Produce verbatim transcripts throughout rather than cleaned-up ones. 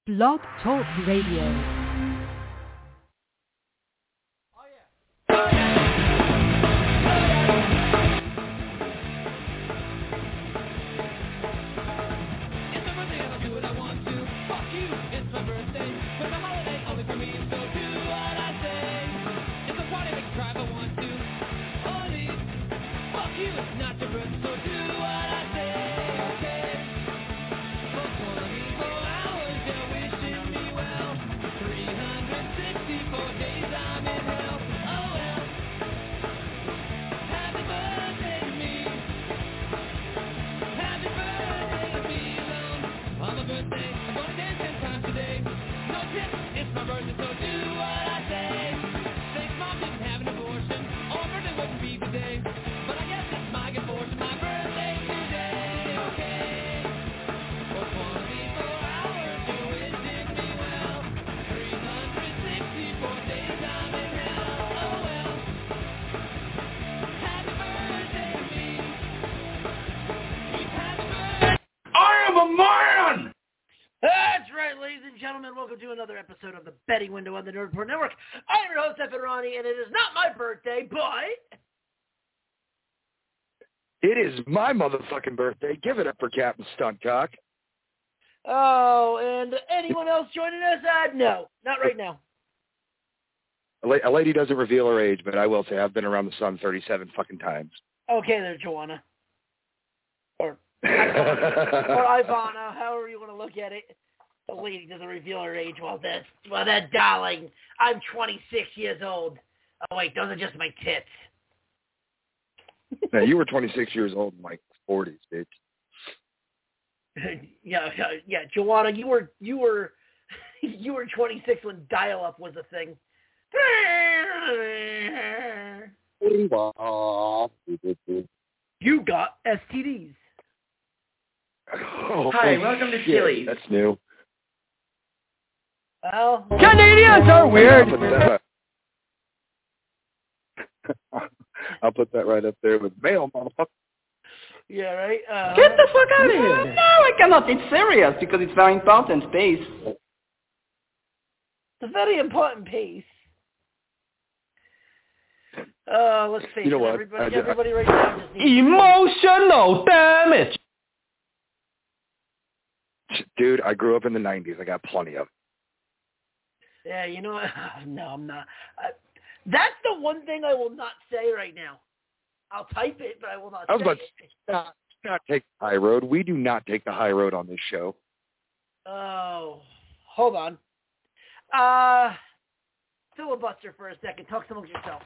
Blog Talk Radio. Welcome to another episode of the Betting Window on the Nerd Report Network. I'm your host, Evan Ronnie, and it is not my birthday, but... It is my motherfucking birthday. Give it up for Captain Stuntcock. Oh, and anyone else joining us? Uh, no, not right now. A, la- a lady doesn't reveal her age, but I will say I've been around the sun thirty-seven fucking times. Okay there, Joanna. Or Ivana, or Ivana, however you want to look at it. The lady doesn't reveal her age. Well, that, well, that darling, I'm twenty-six years old. Oh, wait, those are just my tits. Now, you were twenty-six years old in like forties, bitch. yeah, yeah, yeah, Joanna, you were, you were, you were twenty-six when dial-up was a thing. You got S T Ds. Oh, Hi, oh, welcome to shit. Chili's. That's new. Well, Canadians are weird. I'll put that, I'll put that right up there with mail, motherfucker. Yeah, right? Uh, Get the fuck out of here. No, I cannot. It's serious because it's very important piece. It's a very important piece. Uh, let's face You know it, what? everybody, I just- everybody right now just needs Emotional damage. Dude, I grew up in the nineties. I got plenty of them. Yeah, you know what? No, I'm not. I, that's the one thing I will not say right now. I'll type it, but I will not I was say about to it. not, not take the high road. We do not take the high road on this show. Oh, hold on. Uh, filibuster for a second. Talk amongst yourselves.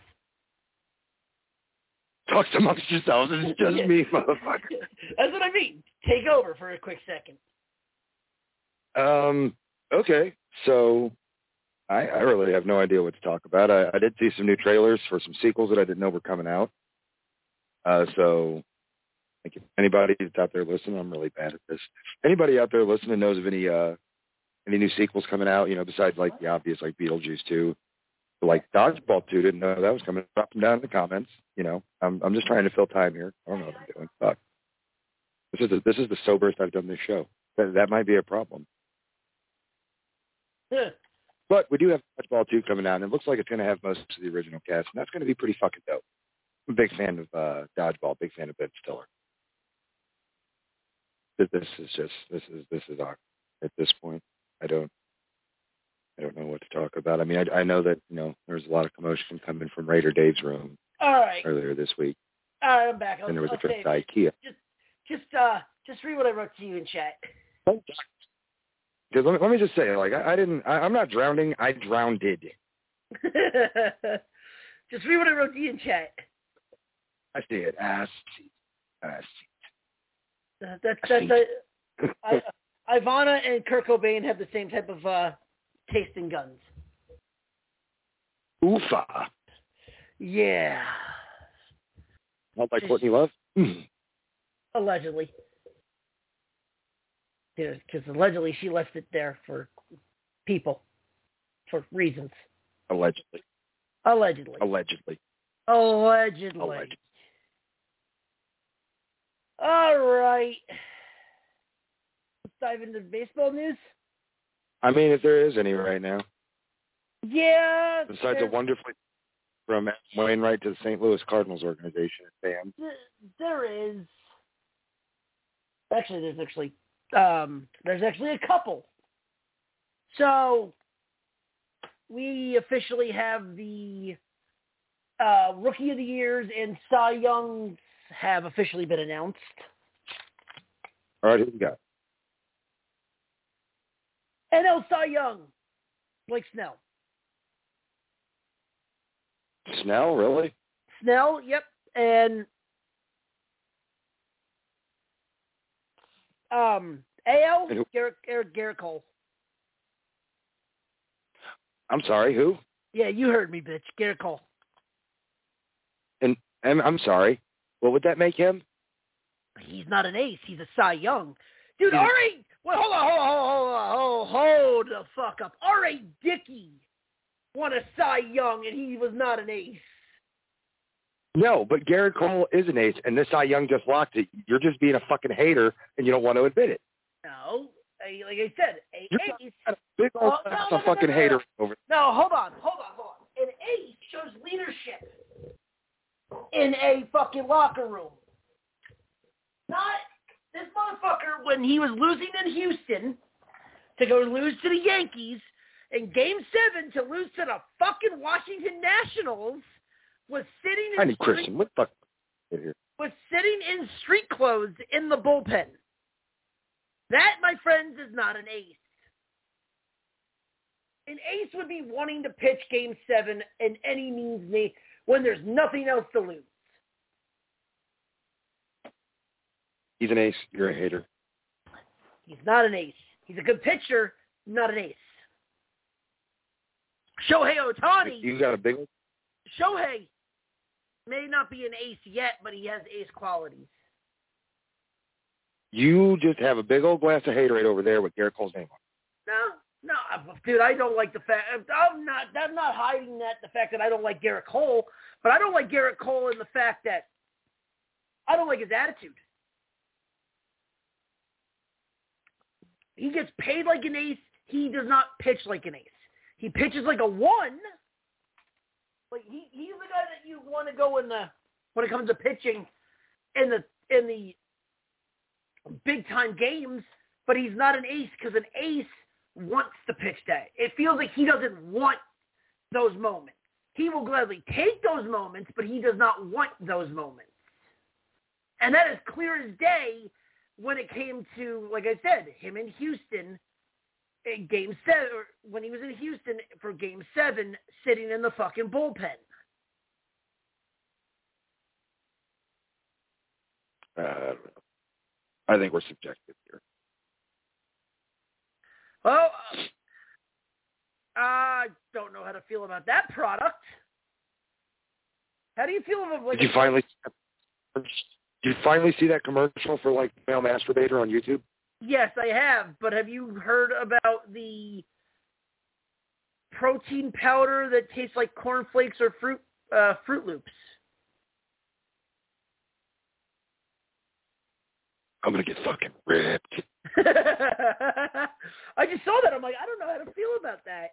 Talk amongst yourselves. It's just Yeah. me, motherfucker. That's what I mean. Take over for a quick second. Um, okay, so I, I really have no idea what to talk about. I, I did see some new trailers for some sequels that I didn't know were coming out. Uh, so like if anybody that's out there listening, I'm really bad at this. Anybody out there listening knows of any uh, any new sequels coming out, you know, besides like the obvious like Beetlejuice two. Like Dodgeball two, didn't know that was coming. Drop them down in the comments. You know, I'm I'm just trying to fill time here. I don't know what I'm doing. Fuck. This is the, this is the soberest I've done this show. That, that might be a problem. But we do have Dodgeball two coming out, and it looks like it's going to have most of the original cast, and that's going to be pretty fucking dope. I'm a big fan of uh, Dodgeball, big fan of Ben Stiller. This is just this is this is awkward at this point. I don't I don't know what to talk about. I mean, I, I know that you know there's a lot of commotion coming from Raider Dave's room All right. earlier this week, All right, I'm back. I'll, and there was I'll a trip save to it. IKEA. Just, just, uh, just read what I wrote to you in chat. Because let me, let me just say, like I, I didn't, I, I'm not drowning. I drowned. Just read what I wrote to you in chat. I see it. Ass. Ass. Uh, that's that's uh, I, Ivana and Kurt Cobain have the same type of uh, taste in guns. Oofa. Yeah. Not like Courtney Love. Mm. Allegedly. Because allegedly she left it there for people, for reasons. Allegedly. Allegedly. Allegedly. Allegedly. Allegedly. All right. Let's dive into baseball news. I mean, if there is any right now. Yeah. Besides a wonderfully from Wainwright to the Saint Louis Cardinals organization. Fans. There is. Actually, there's actually um, there's actually a couple. So we officially have the uh, Rookie of the Years and Cy Youngs have officially been announced. All right, who we got? N L Cy Young, Blake Snell. Snell, really? Snell, yep. And um, A L, Garrett, Garrett, Garrett Cole. I'm sorry, who? Yeah, you heard me, bitch. Garrett Cole. And, and I'm sorry. What would that make him? He's not an ace. He's a Cy Young. Dude, R A Well, hold on, hold on, hold on, hold on, hold the fuck up. R A Dickey won a Cy Young, and he was not an ace. No, but Garrett Cole is an ace, and this Cy Young just locked it. You're just being a fucking hater, and you don't want to admit it. No, like I said, a You're ace. a big old oh, no, no, no, no, fucking no, no, hater no. over. No, hold on, hold on, hold on. An ace shows leadership in a fucking locker room. Not this motherfucker when he was losing in Houston to go lose to the Yankees in Game Seven to lose to the fucking Washington Nationals was sitting in I need street, Christian. What the fuck is here? was sitting in street clothes in the bullpen. That, my friends, is not an ace. An ace would be wanting to pitch Game Seven in any means made when there's nothing else to lose. He's an ace. You're a hater. He's not an ace. He's a good pitcher, not an ace. Shohei Ohtani. You got a big one? Shohei may not be an ace yet, but he has ace qualities. You just have a big old glass of haterade over there with Garrett Cole's name on it. No, no, dude, I don't like the fact. I'm not. I'm not hiding that the fact that I don't like Garrett Cole, but I don't like Garrett Cole in the fact that I don't like his attitude. He gets paid like an ace. He does not pitch like an ace. He pitches like a one. Like he, he's the guy that you want to go in the when it comes to pitching in the in the big time games, but he's not an ace because an ace wants to pitch that. It feels like he doesn't want those moments. He will gladly take those moments, but he does not want those moments. And that is clear as day when it came to, like I said, him in Houston in game seven, or when he was in Houston for game seven, sitting in the fucking bullpen. Uh, I think we're subjective here. Well, I don't know how to feel about that product. How do you feel about like? Did you finally? Did you finally see that commercial for like male masturbator on YouTube? Yes, I have. But have you heard about the protein powder that tastes like cornflakes or fruit uh, Fruit Loops? I'm gonna get fucking ripped. I just saw that. I'm like, I don't know how to feel about that.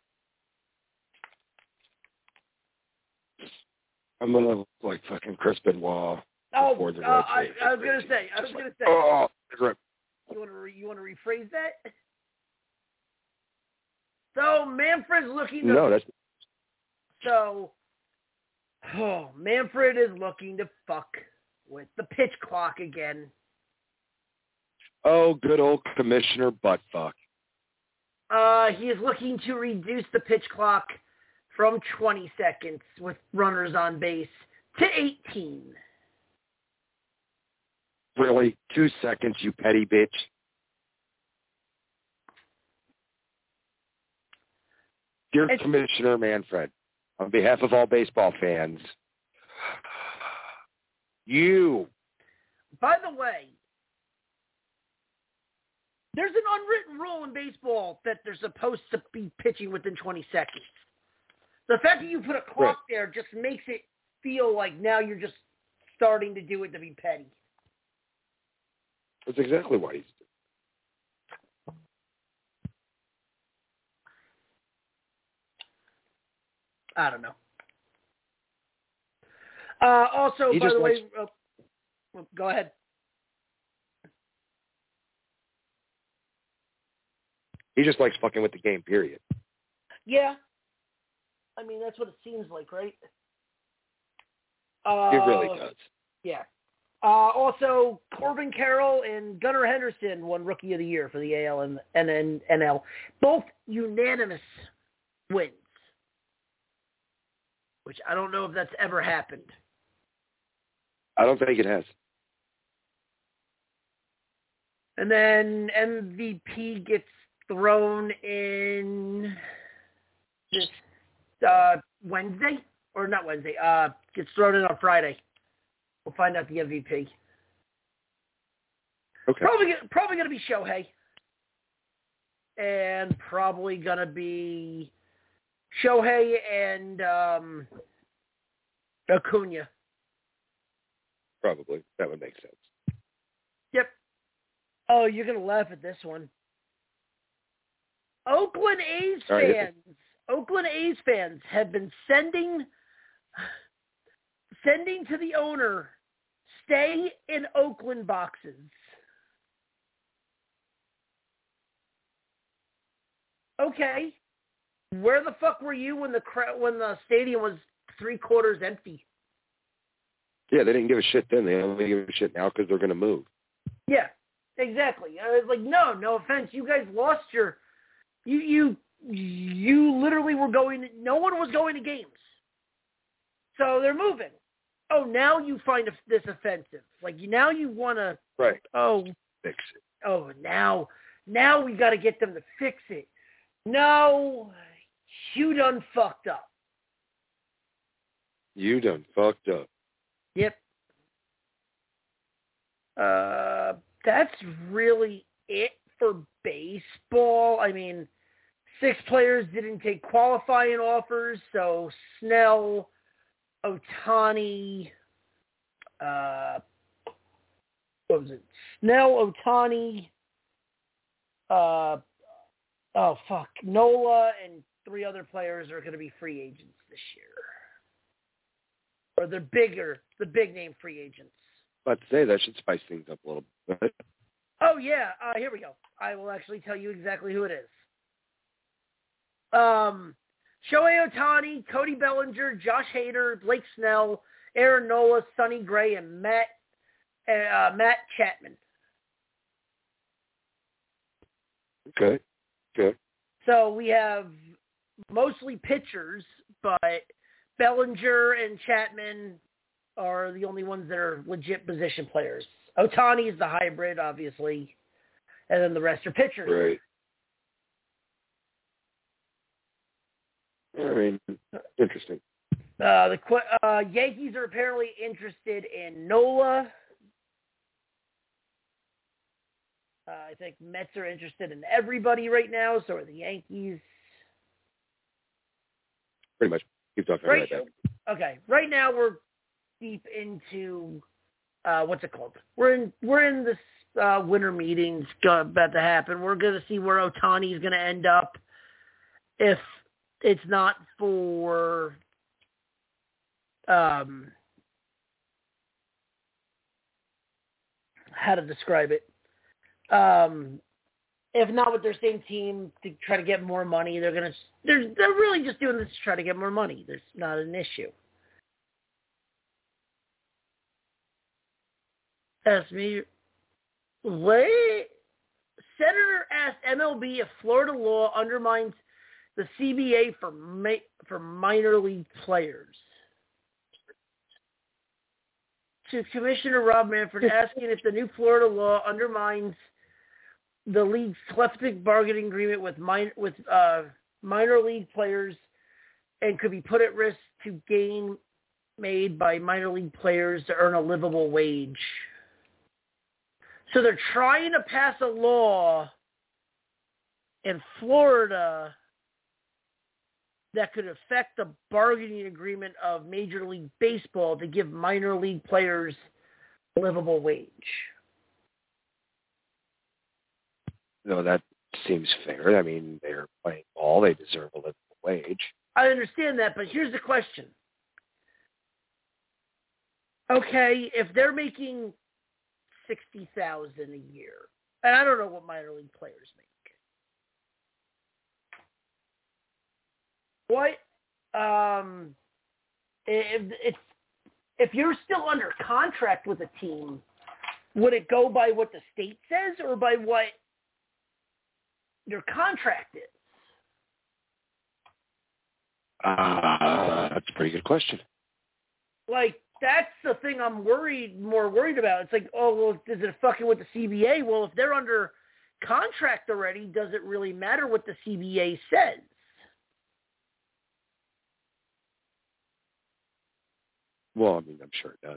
I'm gonna look like fucking Chris Benoit. Oh, before the uh, World I, Series. I was gonna say. I was gonna say. Oh, rip. You want to re, you want to rephrase that? So Manfred's looking to. No, that's. So, oh, Manfred is looking to fuck with the pitch clock again. Oh, good old Commissioner Buttfuck. Uh, he is looking to reduce the pitch clock from twenty seconds with runners on base to eighteen. Really? Two seconds, you petty bitch. Dear It's- Commissioner Manfred, on behalf of all baseball fans, you. By the way, there's an unwritten rule in baseball that they're supposed to be pitching within twenty seconds. The fact that you put a clock Right. there just makes it feel like now you're just starting to do it to be petty. That's exactly what he's doing. I don't know. Uh, also, He by just the likes- way, oh, go ahead. He just likes fucking with the game, period. Yeah. I mean, that's what it seems like, right? Uh, He really does. Yeah. Uh, also, Corbin Carroll and Gunnar Henderson won Rookie of the Year for the A L and N L. Both unanimous wins, which I don't know if that's ever happened. I don't think it has. And then M V P gets thrown in this uh, Wednesday, or not Wednesday, uh, gets thrown in on Friday. We'll find out the M V P. Okay. Probably, probably going to be Shohei. And probably going to be Shohei and um, Acuna. Probably. That would make sense. Yep. Oh, you're going to laugh at this one. Oakland A's All right. fans, Oakland A's fans have been sending, sending to the owner, stay in Oakland boxes. Okay. Where the fuck were you when the cra- when the stadium was three quarters empty? Yeah, they didn't give a shit then. They only give a shit now because they're going to move. Yeah, exactly. I was like, no, no offense. You guys lost your, you, you, you literally were going, no one was going to games. So they're moving. Oh, now you find this offensive. Like, now you want to, Right. oh, Fix it. oh, now, now we got to get them to fix it. No, you done fucked up. You done fucked up. Yep. Uh, that's really it for baseball. I mean, six players didn't take qualifying offers, so Snell, Ohtani, uh, what was it? Snell, Ohtani, uh, oh, fuck, Nola, and three other players are going to be free agents this year. Or they're bigger, the big-name free agents. About to say, that should spice things up a little bit. Oh, yeah. Uh, here we go. I will actually tell you exactly who it is. Um, Shohei Ohtani, Cody Bellinger, Josh Hader, Blake Snell, Aaron Nola, Sonny Gray, and Matt uh, Matt Chapman. Okay. Okay. So we have mostly pitchers, but Bellinger and Chapman are the only ones that are legit position players. Ohtani is the hybrid, obviously, and then the rest are pitchers. Right. I mean, interesting. Uh, the uh, Yankees are apparently interested in Nola. Uh, I think Mets are interested in everybody right now, so are the Yankees. Pretty much. Keep talking Right, right back. okay. Right now we're deep into uh, what's it called? We're in we're in this uh, winter meetings about to happen. We're going to see where Ohtani is going to end up if it's not for um, how to describe it. Um, if not with their same team to try to get more money, they're gonna they're they're really just doing this to try to get more money. There's not an issue. Ask me, wait. Senator asked M L B if Florida law undermines the C B A for ma- for minor league players. To Commissioner Rob Manfred asking if the new Florida law undermines the league's collective bargaining agreement with min- with uh, minor league players and could be put at risk to gain made by minor league players to earn a livable wage. So they're trying to pass a law in Florida that could affect the bargaining agreement of Major League Baseball to give minor league players a livable wage. No, that seems fair. I mean, they're playing ball. They deserve a livable wage. I, I understand that, but here's the question. Okay, if they're making sixty thousand dollars a year, and I don't know what minor league players make. What um if if if you're still under contract with a team, would it go by what the state says or by what your contract is? Uh, that's a pretty good question. Like, that's the thing I'm worried, more worried about. It's like, oh, well, is it fucking with the C B A? Well, if they're under contract already, does it really matter what the C B A says? Well, I mean, I'm sure it does.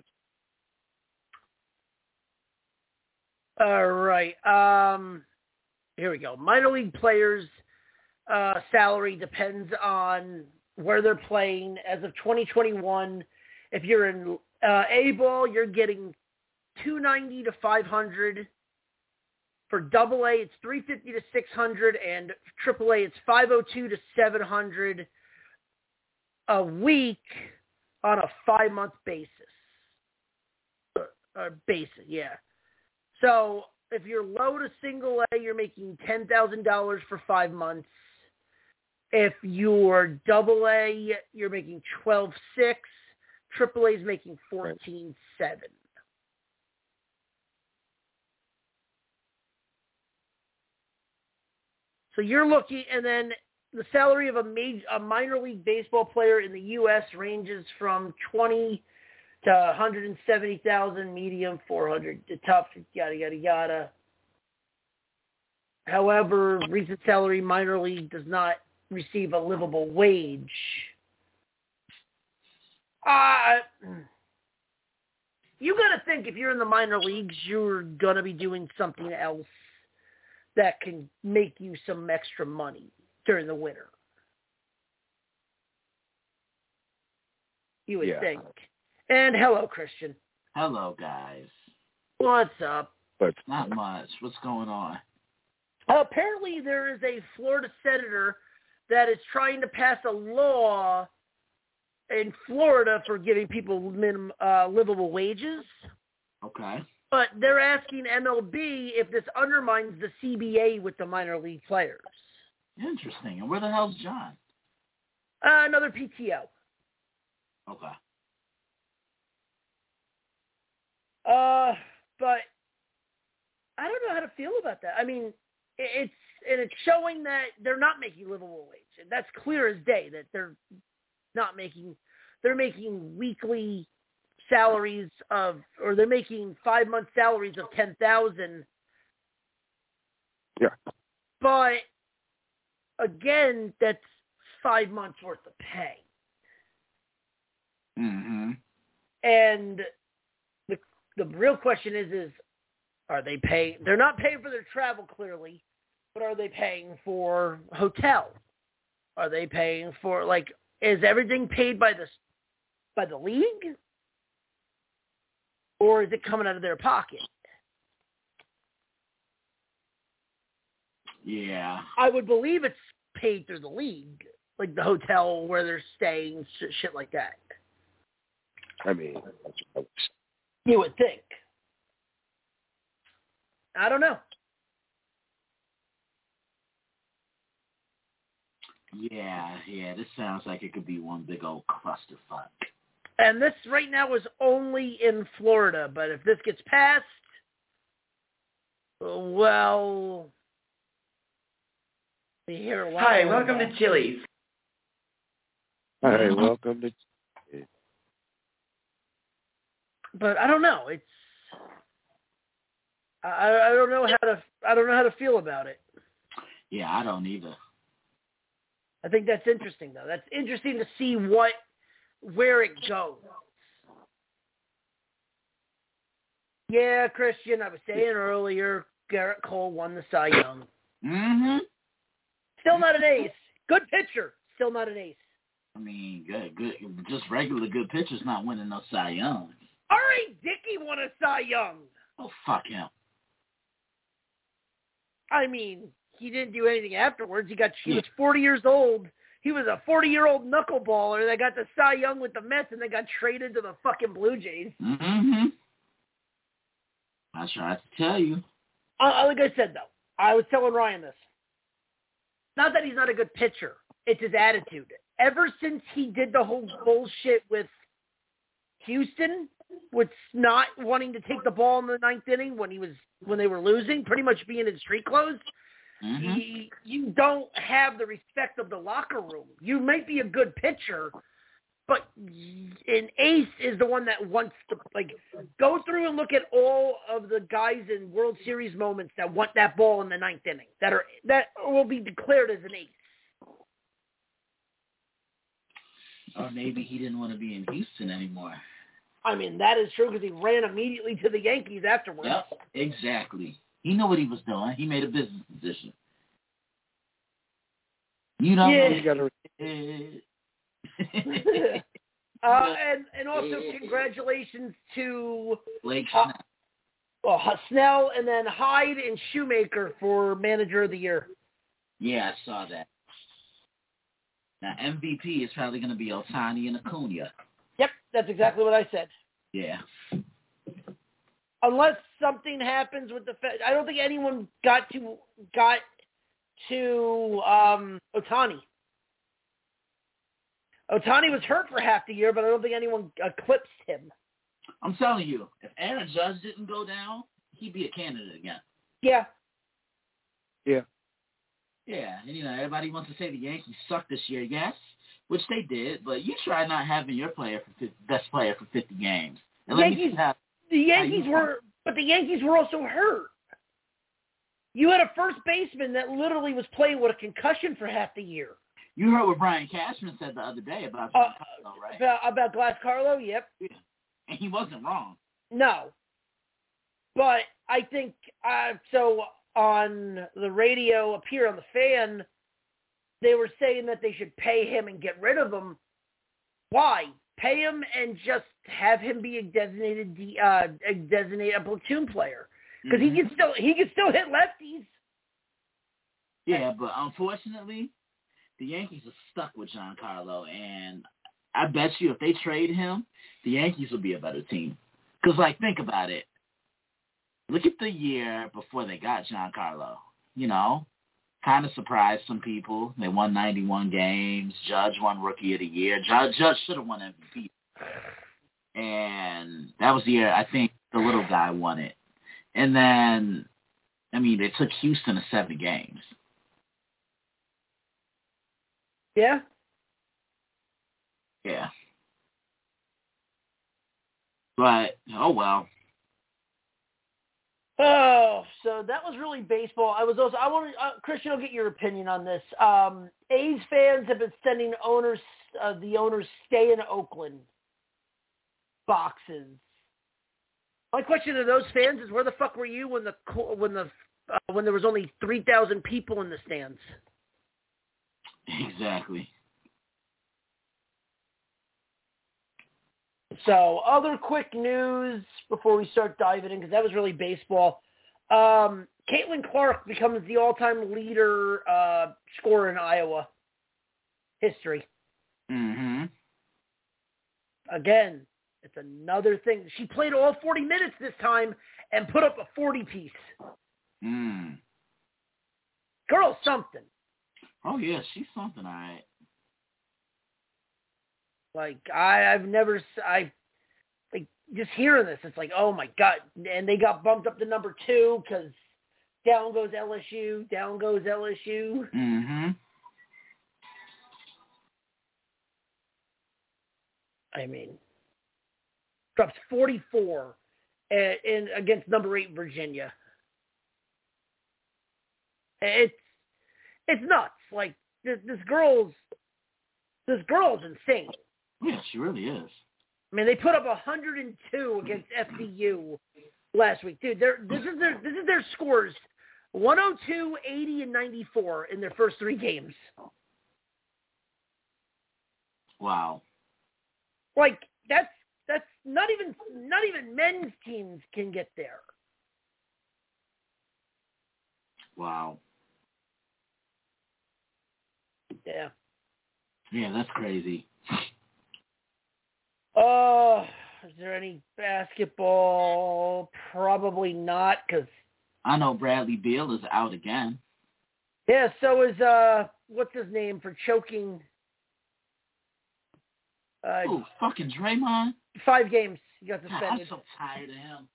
All right. Um, here we go. Minor league players' uh, salary depends on where they're playing. As of twenty twenty-one, if you're in uh, A ball, you're getting two ninety to five hundred. For Double A, it's three fifty to six hundred, and Triple A, it's five oh two to seven hundred a week on a five-month basis. Uh, basis, yeah. So if you're low to Single A, you're making ten thousand dollars for five months. If you're Double A, you're making twelve six. Triple A is making fourteen seven. So you're looking, and then the salary of a major, a minor league baseball player in the U S ranges from twenty to one hundred seventy thousand, medium four hundred to tough, yada yada yada. However, recent salary minor league does not receive a livable wage. Uh, you got to think if you're in the minor leagues, you're going to be doing something else that can make you some extra money during the winter. You would yeah. think. And hello, Christian. Hello, guys. What's up? But Not much. What's going on? Uh, apparently there is a Florida senator that is trying to pass a law in Florida for giving people minimum uh, livable wages. Okay. But they're asking M L B if this undermines the C B A with the minor league players. Interesting. And where the hell's John? Uh, another P T O. Okay. Uh, but I don't know how to feel about that. I mean, it's and it's showing that they're not making livable wage. And that's clear as day that they're not making. They're making weekly salaries of, or they're making five month salaries of ten thousand. Yeah. But again, that's five months worth of pay. Mm-hmm. And the the real question is, is are they paying? They're not paying for their travel clearly, but are they paying for hotel? Are they paying for, like, is everything paid by the by the league? Or is it coming out of their pocket? Yeah. I would believe it's paid through the league, like the hotel where they're staying, shit like that. I mean, that's You would think. I don't know. Yeah, yeah. This sounds like it could be one big old clusterfuck. And this right now is only in Florida, but if this gets passed, well, we hear a lot. Hi, welcome to Chili's. Hi, welcome to. But I don't know. It's I, I don't know how to I don't know how to feel about it. Yeah, I don't either. I think that's interesting though. That's interesting to see what where it goes. Yeah, Christian, I was saying earlier, Garrett Cole won the Cy Young. Mm-hmm. Still not an ace. Good pitcher. Still not an ace. I mean, good, good. Just regular good pitchers not winning no Cy Young. R A. Dickey won a Cy Young. Oh, fuck him. I mean, he didn't do anything afterwards. He got he was forty years old. he was a forty-year-old knuckleballer that got the Cy Young with the Mets and then got traded to the fucking Blue Jays. Mm-hmm. I tried to tell you. Uh, like I said, though, I was telling Ryan this. Not that he's not a good pitcher. It's his attitude. Ever since he did the whole bullshit with Houston, with not wanting to take the ball in the ninth inning when he was when they were losing, pretty much being in street clothes, Mm-hmm. he, you don't have the respect of the locker room. You might be a good pitcher, but an ace is the one that wants to, like, go through and look at all of the guys in World Series moments that want that ball in the ninth inning, that are that will be declared as an ace. Or maybe he didn't want to be in Houston anymore. I mean, that is true because he ran immediately to the Yankees afterwards. Yep, exactly. He knew what he was doing. He made a business decision. You know, Yeah. You gotta, uh, and and also congratulations to Blake uh, Snell. well, Snell and then Hyde and Shoemaker for Manager of the Year. Yeah, I saw that. Now, M V P is probably going to be Ohtani and Acuna. Yep, that's exactly what I said. Yeah. Unless something happens with the Fed, I don't think anyone got to got to um, Ohtani. Ohtani was hurt for half the year, but I don't think anyone eclipsed him. I'm telling you, if Aaron Judge didn't go down, he'd be a candidate again. Yeah. yeah. Yeah, and you know, everybody wants to say the Yankees suck this year, yes, which they did, but you try not having your player for fifty, best player for fifty games. And let Yankees, me see how, the Yankees how were, but the Yankees were also hurt. You had a first baseman that literally was playing with a concussion for half the year. You heard what Brian Cashman said the other day about Uh, Giancarlo, right? About, about Glass Carlo, yep. Yeah. And he wasn't wrong. No. But I think, uh, so on the radio up here on the Fan, they were saying that they should pay him and get rid of him. Why? Pay him and just have him be a designated, uh, a designated a platoon player. Because Mm-hmm. he can still he can still hit lefties. Yeah, but unfortunately, the Yankees are stuck with Giancarlo, and I bet you if they trade him, the Yankees will be a better team. Because, like, think about it. Look at the year before they got Giancarlo. You know, kind of surprised some people. They won ninety-one games. Judge won Rookie of the Year. Judge, Judge should have won M V P. And that was the year I think the little guy won it. And then, I mean, they took Houston to seven games. Yeah. Yeah. But, oh well. Oh, so that was really baseball. I was also I want to uh, Christian, I'll get your opinion on this. Um, A's fans have been sending owners uh, the owners stay in Oakland boxes. My question to those fans is, where the fuck were you when the when the uh, when there was only three thousand people in the stands? Exactly. So, other quick news before we start diving in, because that was really baseball. Um, Caitlin Clark becomes the all-time leader uh, scorer in Iowa history. Mm-hmm. Again, it's another thing. She played all forty minutes this time and put up a forty-piece. Mm. Girl, something. Oh, yeah, she's something, all right. Like, I, I've never, I, like, just hearing this, it's like, oh my God. And they got bumped up to number two because down goes L S U, down goes L S U. Mm-hmm. I mean, drops forty-four in, in against number eight Virginia. It's, it's nuts. Like, this, this girl's, this girl's insane. Yeah, she really is. I mean, they put up one hundred two against F D U last week, dude. They're, this is their this is their scores: one oh two, eighty, and ninety-four in their first three games. Wow. Like, that's that's not even not even men's teams can get there. Wow. Yeah. Yeah, that's crazy. Uh, is there any basketball? Probably not, because I know Bradley Beal is out again. yeah. So is uh, what's his name for choking? Uh, Oh, fucking Draymond. Five games. He got God, suspended. I'm so tired of him.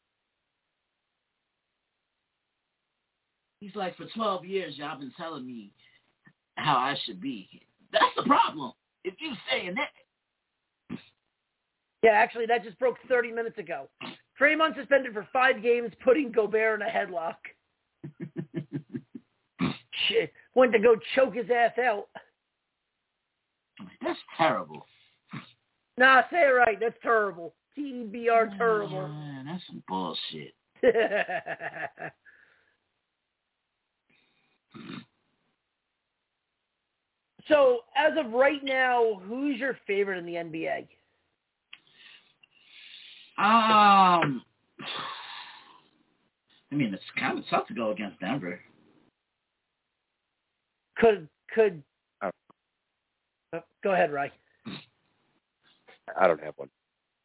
He's like, for twelve years, y'all been telling me how I should be. That's the problem. If you saying that. Yeah, actually, that just broke thirty minutes ago. Draymond suspended for five games, putting Gobert in a headlock. Shit. Went to go choke his ass out. That's terrible. Nah, say it right. That's terrible. T E B R terrible. Man, that's some bullshit. So, as of right now, who's your favorite in the N B A? Um, I mean, it's kind of tough to go against Denver. Could, could, Oh. uh, go ahead, Ray. I don't have one.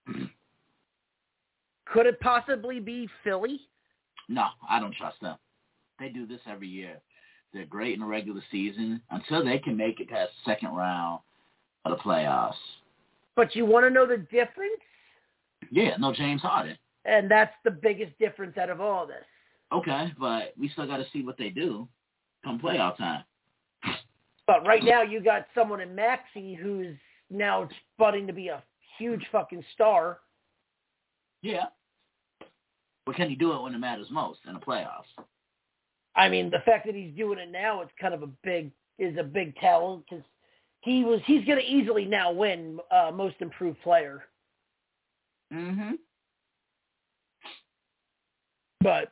Could it possibly be Philly? No, I don't trust them. They do this every year. They're great in the regular season until they can make it past the second round of the playoffs. But you want to know the difference? Yeah, no James Harden. And that's the biggest difference out of all this. Okay, but we still got to see what they do come playoff time. But right now you got someone in Maxey who's now budding to be a huge fucking star. Yeah. But can he do it when it matters most in the playoffs? I mean, the fact that he's doing it now, it's kind of a big, is a big tell because he was, he's going to easily now win uh, most improved player. Mm-hmm. But,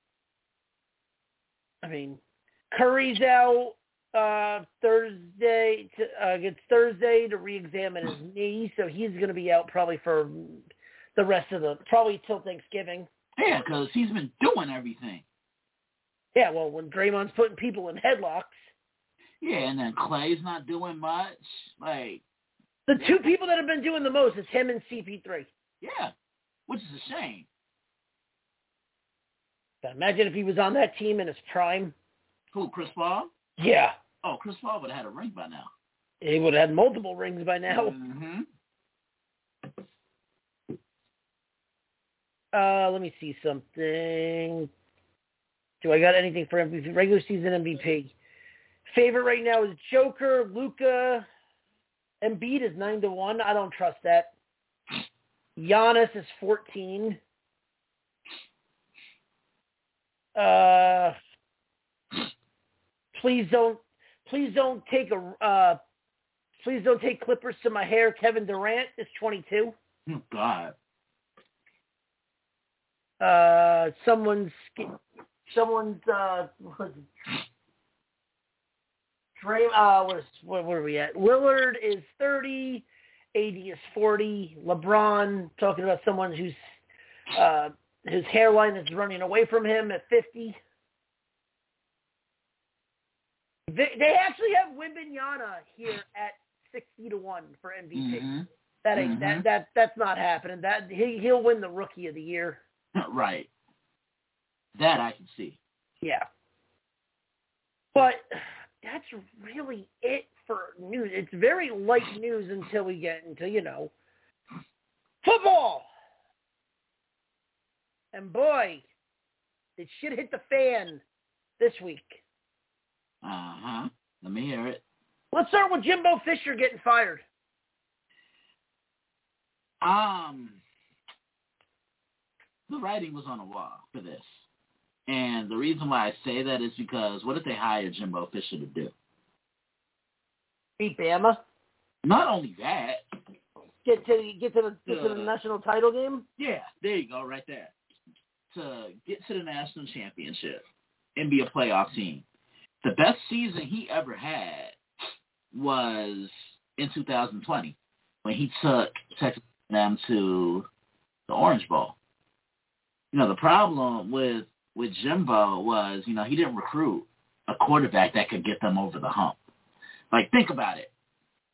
I mean, Curry's out uh, Thursday, to, uh, gets Thursday to re-examine his knee, so he's going to be out probably for the rest of the, probably till Thanksgiving. Yeah, because he's been doing everything. Yeah, well, when Draymond's putting people in headlocks. Yeah, and then Clay's not doing much. Like, The two people that have been doing the most is him and C P three. yeah, which is a shame. Imagine if he was on that team in his prime. Who, Chris Paul? Yeah. Oh, Chris Paul would have had a ring by now. He would have had multiple rings by now. Mm-hmm. Uh, let me see something. Do I got anything for M V P? Regular season M V P. Favorite right now is Joker, Luka. Embiid is nine to one. I don't trust that. Giannis is fourteen. Uh, please don't, please don't take a, uh, please don't take clippers to my hair. Kevin Durant is twenty-two. Oh, God. Uh, someone's, someone's, uh, what is it? Dray, uh, what is, where, where are we at? Lillard is thirty. A D is forty. LeBron, talking about someone who's, uh, his hairline is running away from him at fifty. They, they actually have Wembanyama here at sixty to one for M V P. Mm-hmm. That ain't, Mm-hmm. that, that, that's not happening. That, he, he'll win the Rookie of the Year. Right. That I can see. Yeah. But that's really it for news. It's very light news until we get into, you know, football. And boy, it shit hit the fan this week. Uh-huh. Let me hear it. Let's start with Jimbo Fisher getting fired. Um, the writing was on the wall for this. And the reason why I say that is because what did they hire Jimbo Fisher to do? Beat Bama. Not only that. Get to get to the get to the Uh, national title game. Yeah, there you go, right there. To get to the national championship and be a playoff team. The best season he ever had was in two thousand twenty when he took Texas A and M to the Orange Bowl. You know, the problem with, with Jimbo was, you know, he didn't recruit a quarterback that could get them over the hump. Like, think about it.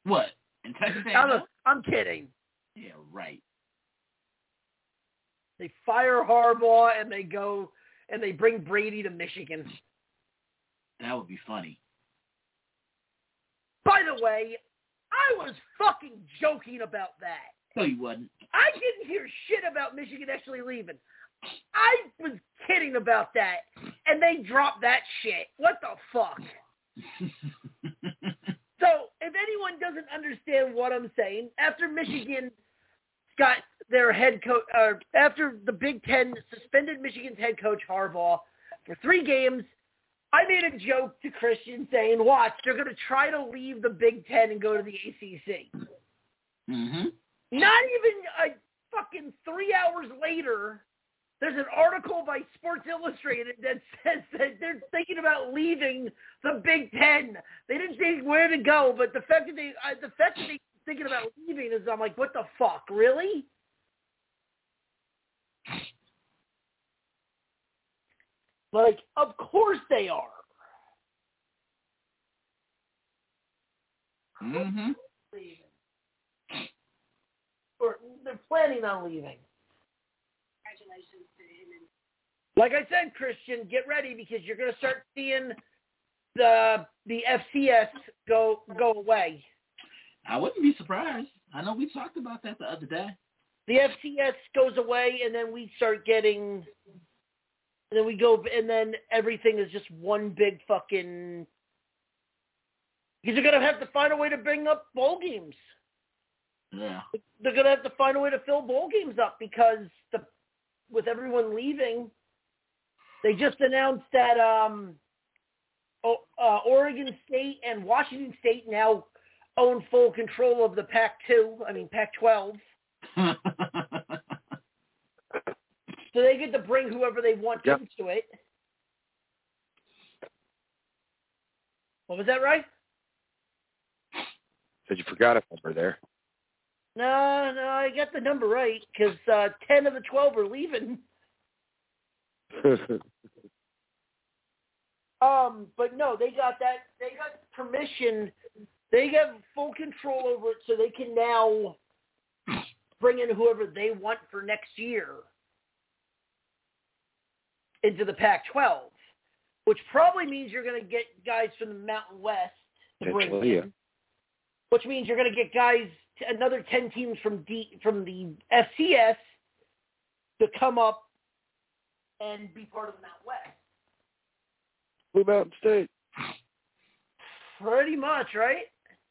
What? In Texas A and M? I'm, a, I'm kidding. Yeah, right. They fire Harbaugh and they go and they bring Brady to Michigan. That would be funny. By the way, I was fucking joking about that. No, you wasn't. I didn't hear shit about Michigan actually leaving. I was kidding about that, and they dropped that shit. What the fuck? So, if anyone doesn't understand what I'm saying, after Michigan got their head coach, uh, after the Big Ten suspended Michigan's head coach Harbaugh for three games, I made a joke to Christian saying, watch, they're going to try to leave the Big Ten and go to the A C C. Mm-hmm. Not even a fucking three hours later, there's an article by Sports Illustrated that says that they're thinking about leaving the Big Ten. They didn't say where to go, but the fact that they, uh, the fact that they're thinking about leaving is, I'm like, what the fuck, really? Like, of course they are. Mm-hmm. Leaving. Or they're planning on leaving. Congratulations to him. Like I said, Christian, get ready because you're going to start seeing the the F C S go go away. I wouldn't be surprised. I know we talked about that the other day. The F C S goes away, and then we start getting, and then we go, and then everything is just one big fucking. Because they're going to have to find a way to bring up bowl games. Yeah. They're going to have to find a way to fill bowl games up because the with everyone leaving, they just announced that um, uh, Oregon State and Washington State now own full control of the Pac two, I mean Pac twelve. So they get to bring whoever they want Yep. into it. What was that, right? Said you forgot a number there. No, no, I got the number right because uh, ten of the twelve are leaving. Um, but no, they got that. They got permission. They have full control over it, so they can now bring in whoever they want for next year into the Pac twelve, which probably means you're going to get guys from the Mountain West to bring in, yeah. which means you're going to get guys, another ten teams from D, from the F C S to come up and be part of the Mountain West. Blue Mountain State. Pretty much, right?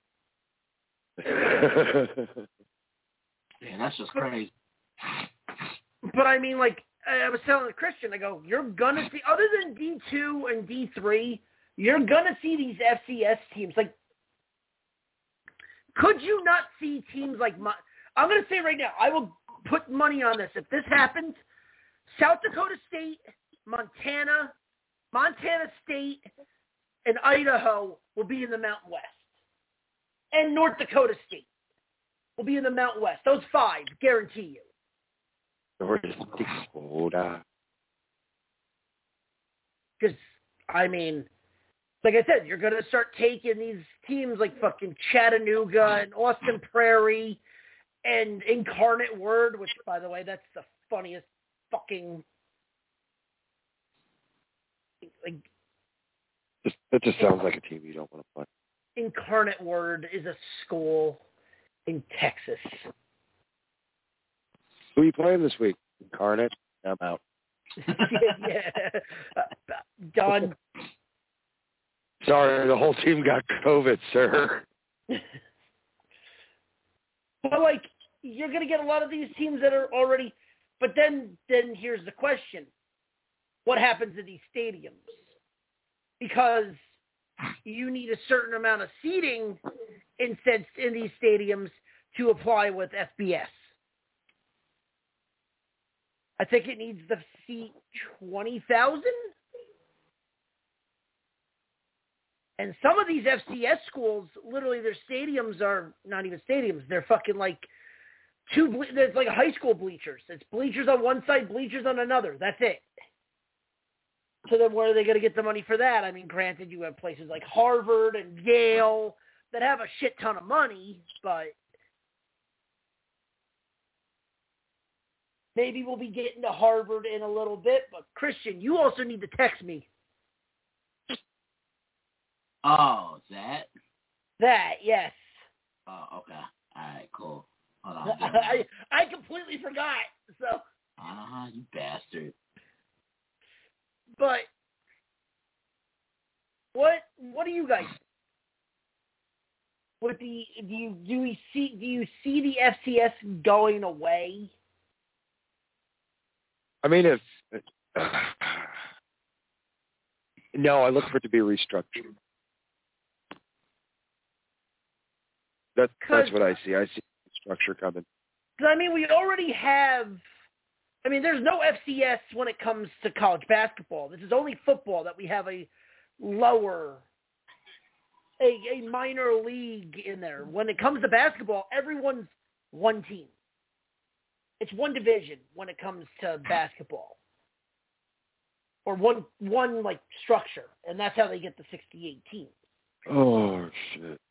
Yeah, that's just crazy. But I mean, like, I was telling Christian, I go, you're going to see, other than D two and D three, you're going to see these F C S teams. Like, could you not see teams like, my, I'm going to say right now, I will put money on this. If this happens, South Dakota State, Montana, Montana State, and Idaho will be in the Mountain West. And North Dakota State will be in the Mountain West. Those five, guarantee you. North Dakota. Because, I mean, like I said, you're going to start taking these teams like fucking Chattanooga and Austin Prairie and Incarnate Word, which, by the way, that's the funniest fucking... Like, Just, that just sounds like a team you don't want to play. Incarnate Word is a school in Texas. Who are you playing this week? Incarnate? I'm out. yeah. Uh, Don. Sorry, the whole team got COVID, sir. But, like, you're going to get a lot of these teams that are already... But then, then here's the question. What happens in these stadiums? Because you need a certain amount of seating in, in these stadiums to apply with F B S. I think it needs to seat twenty thousand. And some of these F C S schools, literally their stadiums are not even stadiums. They're fucking like two, ble- it's like a high school bleachers. It's bleachers on one side, bleachers on another. That's it. So then where are they going to get the money for that? I mean, granted, you have places like Harvard and Yale, that have a shit ton of money, but maybe we'll be getting to Harvard in a little bit. But, Christian, you also need to text me. Oh, that? That, yes. Oh, okay. All right, cool. Hold on. I, I completely forgot, so. Uh-huh, you bastard. But what what do you guys with the do you do we see do you see the F C S going away? I mean, if no, I look for it to be restructured. That, that's what I see. I see structure coming. Because, I mean, we already have, I mean, there's no F C S when it comes to college basketball. This is only football that we have a lower, a, a minor league in there. When it comes to basketball, everyone's one team. It's one division when it comes to basketball. Or one, one like, structure. And that's how they get the sixty-eight teams. Oh, shit.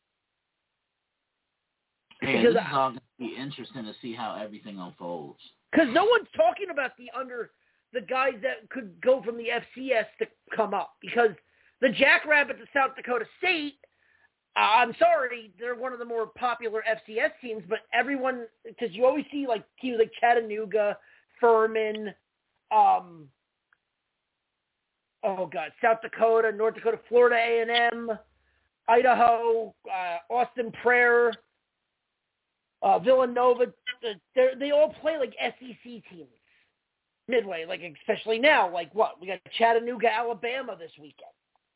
Yeah, this is all going to be interesting to see how everything unfolds. Because no one's talking about the under the guys that could go from the F C S to come up. Because the Jackrabbits of South Dakota State, uh, I'm sorry, they're one of the more popular F C S teams, but everyone, because you always see like teams like Chattanooga, Furman, um, oh God, South Dakota, North Dakota, Florida A and M, Idaho, uh, Austin Prairie, Uh, Villanova, they all play like S E C teams midway, like especially now. Like what? We got Chattanooga, Alabama this weekend.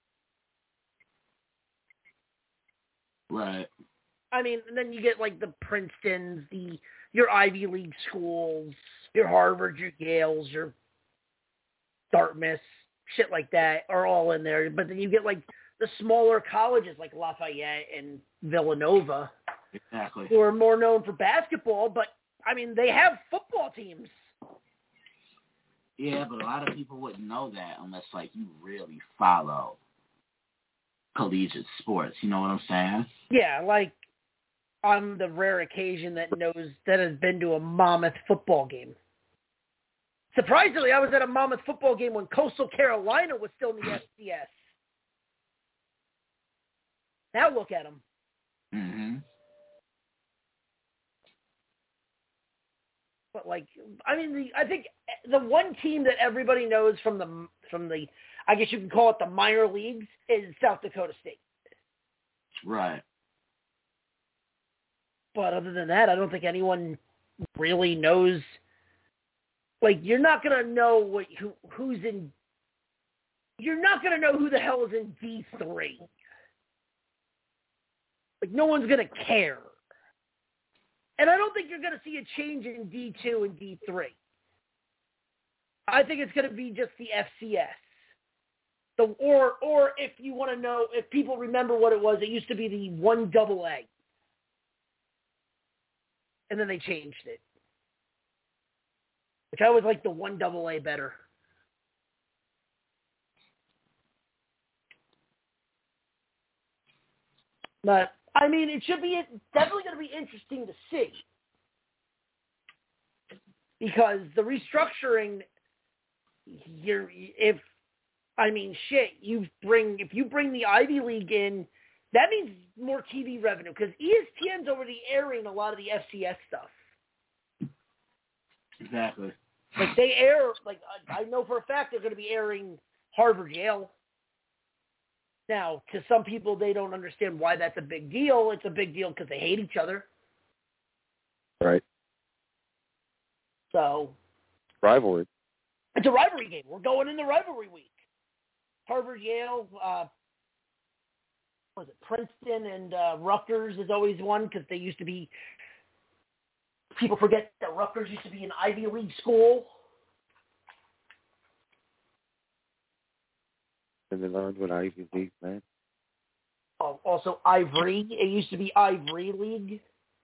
Right. I mean, and then you get like the Princetons, the your Ivy League schools, your Harvard, your Yales, your Dartmouth, shit like that are all in there. But then you get like the smaller colleges like Lafayette and Villanova. Exactly. Who are more known for basketball, but, I mean, they have football teams. Yeah, but a lot of people wouldn't know that unless, like, you really follow collegiate sports. You know what I'm saying? Yeah, like, on the rare occasion that knows, that has been to a Monmouth football game. Surprisingly, I was at a Monmouth football game when Coastal Carolina was still in the F C S. Now look at them. Mm-hmm. But like, I mean, the, I think the one team that everybody knows from the from the, I guess you can call it the minor leagues, is South Dakota State. Right. But other than that, I don't think anyone really knows. Like, you're not gonna know what who who's in. You're not gonna know who the hell is in D three. Like, no one's gonna care. And I don't think you're going to see a change in D two and D three. I think it's going to be just the F C S. The, or, or if you want to know, if people remember what it was, it used to be the one double A. And then they changed it. Which I always like the one double A better. But I mean, it should be definitely going to be interesting to see. Because the restructuring, you're, if, I mean, shit, you bring, if you bring the Ivy League in, that means more T V revenue. Because E S P N's already airing a lot of the F C S stuff. Exactly. Like, they air, like, I know for a fact they're going to be airing Harvard, Yale. Now, to some people, they don't understand why that's a big deal. It's a big deal because they hate each other. Right. So. Rivalry. It's a rivalry game. We're going in the rivalry week. Harvard, Yale, uh, what was it, Princeton and uh, Rutgers is always one because they used to be, people forget that Rutgers used to be an Ivy League school. And they learned what Ivy League meant. Oh, also Ivory. It used to be Ivory League.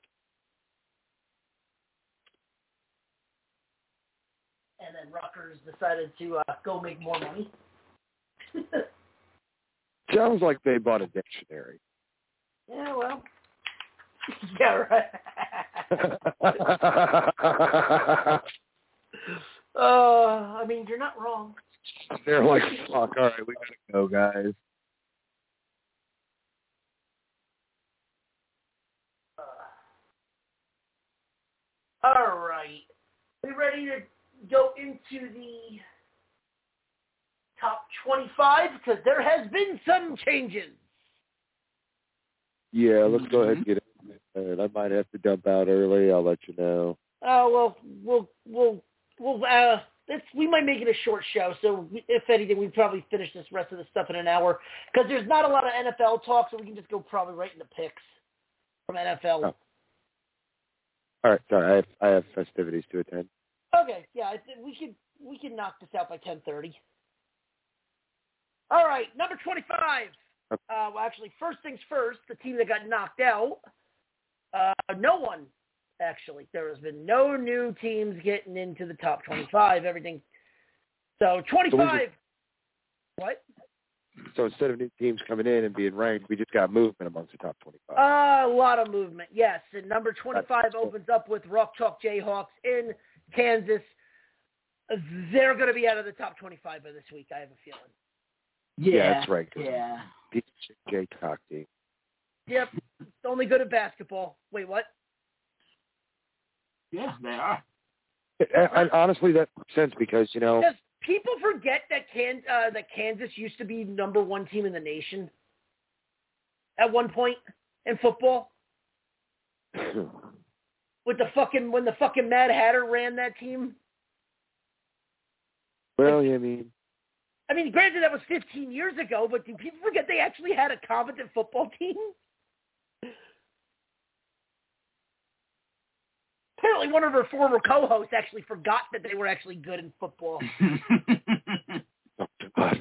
And then Rutgers decided to uh, go make more money. Sounds like they bought a dictionary. Yeah, well. Yeah, right. uh, I mean, you're not wrong. They're like, fuck, all right, we gotta go, guys. Uh, all right. We ready to go into the top twenty-five? Because there has been some changes. Yeah, let's go ahead and get it. And I might have to dump out early. I'll let you know. Oh, uh, well, we'll, we'll, we'll, uh, it's, we might make it a short show, so we, if anything, we'd probably finish this rest of the stuff in an hour, because there's not a lot of N F L talk, so we can just go probably right into picks from N F L. Oh. All right, sorry, I have, I have festivities to attend. Okay, yeah, I th- we could, we can knock this out by ten thirty. All right, number twenty-five. Okay. Uh, well, actually, first things first, the team that got knocked out, uh, no one, actually. There has been no new teams getting into the top twenty-five, everything. So, twenty-five. So what? So instead of new teams coming in and being ranked, we just got movement amongst the top twenty-five. Uh, a lot of movement, yes. And number twenty-five That's cool. opens up with Rock Chalk Jayhawks in Kansas. They're going to be out of the top twenty-five by this week, I have a feeling. Yeah, yeah that's right. Yeah. Jay Cock team. Yep. It's only good at basketball. Wait, what? Yeah, they are. And, and honestly, that makes sense because, you know. Does people forget that Can uh, that Kansas used to be number one team in the nation at one point in football? With the fucking when the fucking Mad Hatter ran that team. Well, yeah, I mean. I mean, granted that was fifteen years ago, but do people forget they actually had a competent football team? Apparently, one of her former co-hosts actually forgot that they were actually good in football. Oh, God.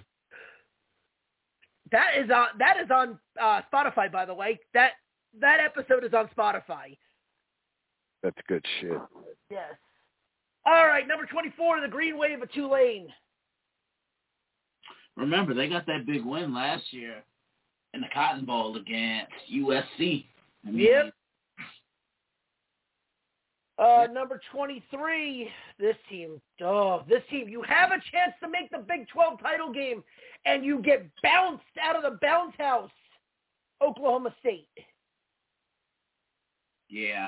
That is on that is on uh, Spotify, by the way. That that episode is on Spotify. That's good shit. Yes. All right, number twenty-four, the Green Wave of Tulane. Remember, they got that big win last year in the Cotton Bowl against U S C. I mean, Yep. Uh, number twenty-three, this team. Oh, this team. You have a chance to make the Big twelve title game, and you get bounced out of the bounce house. Oklahoma State. Yeah.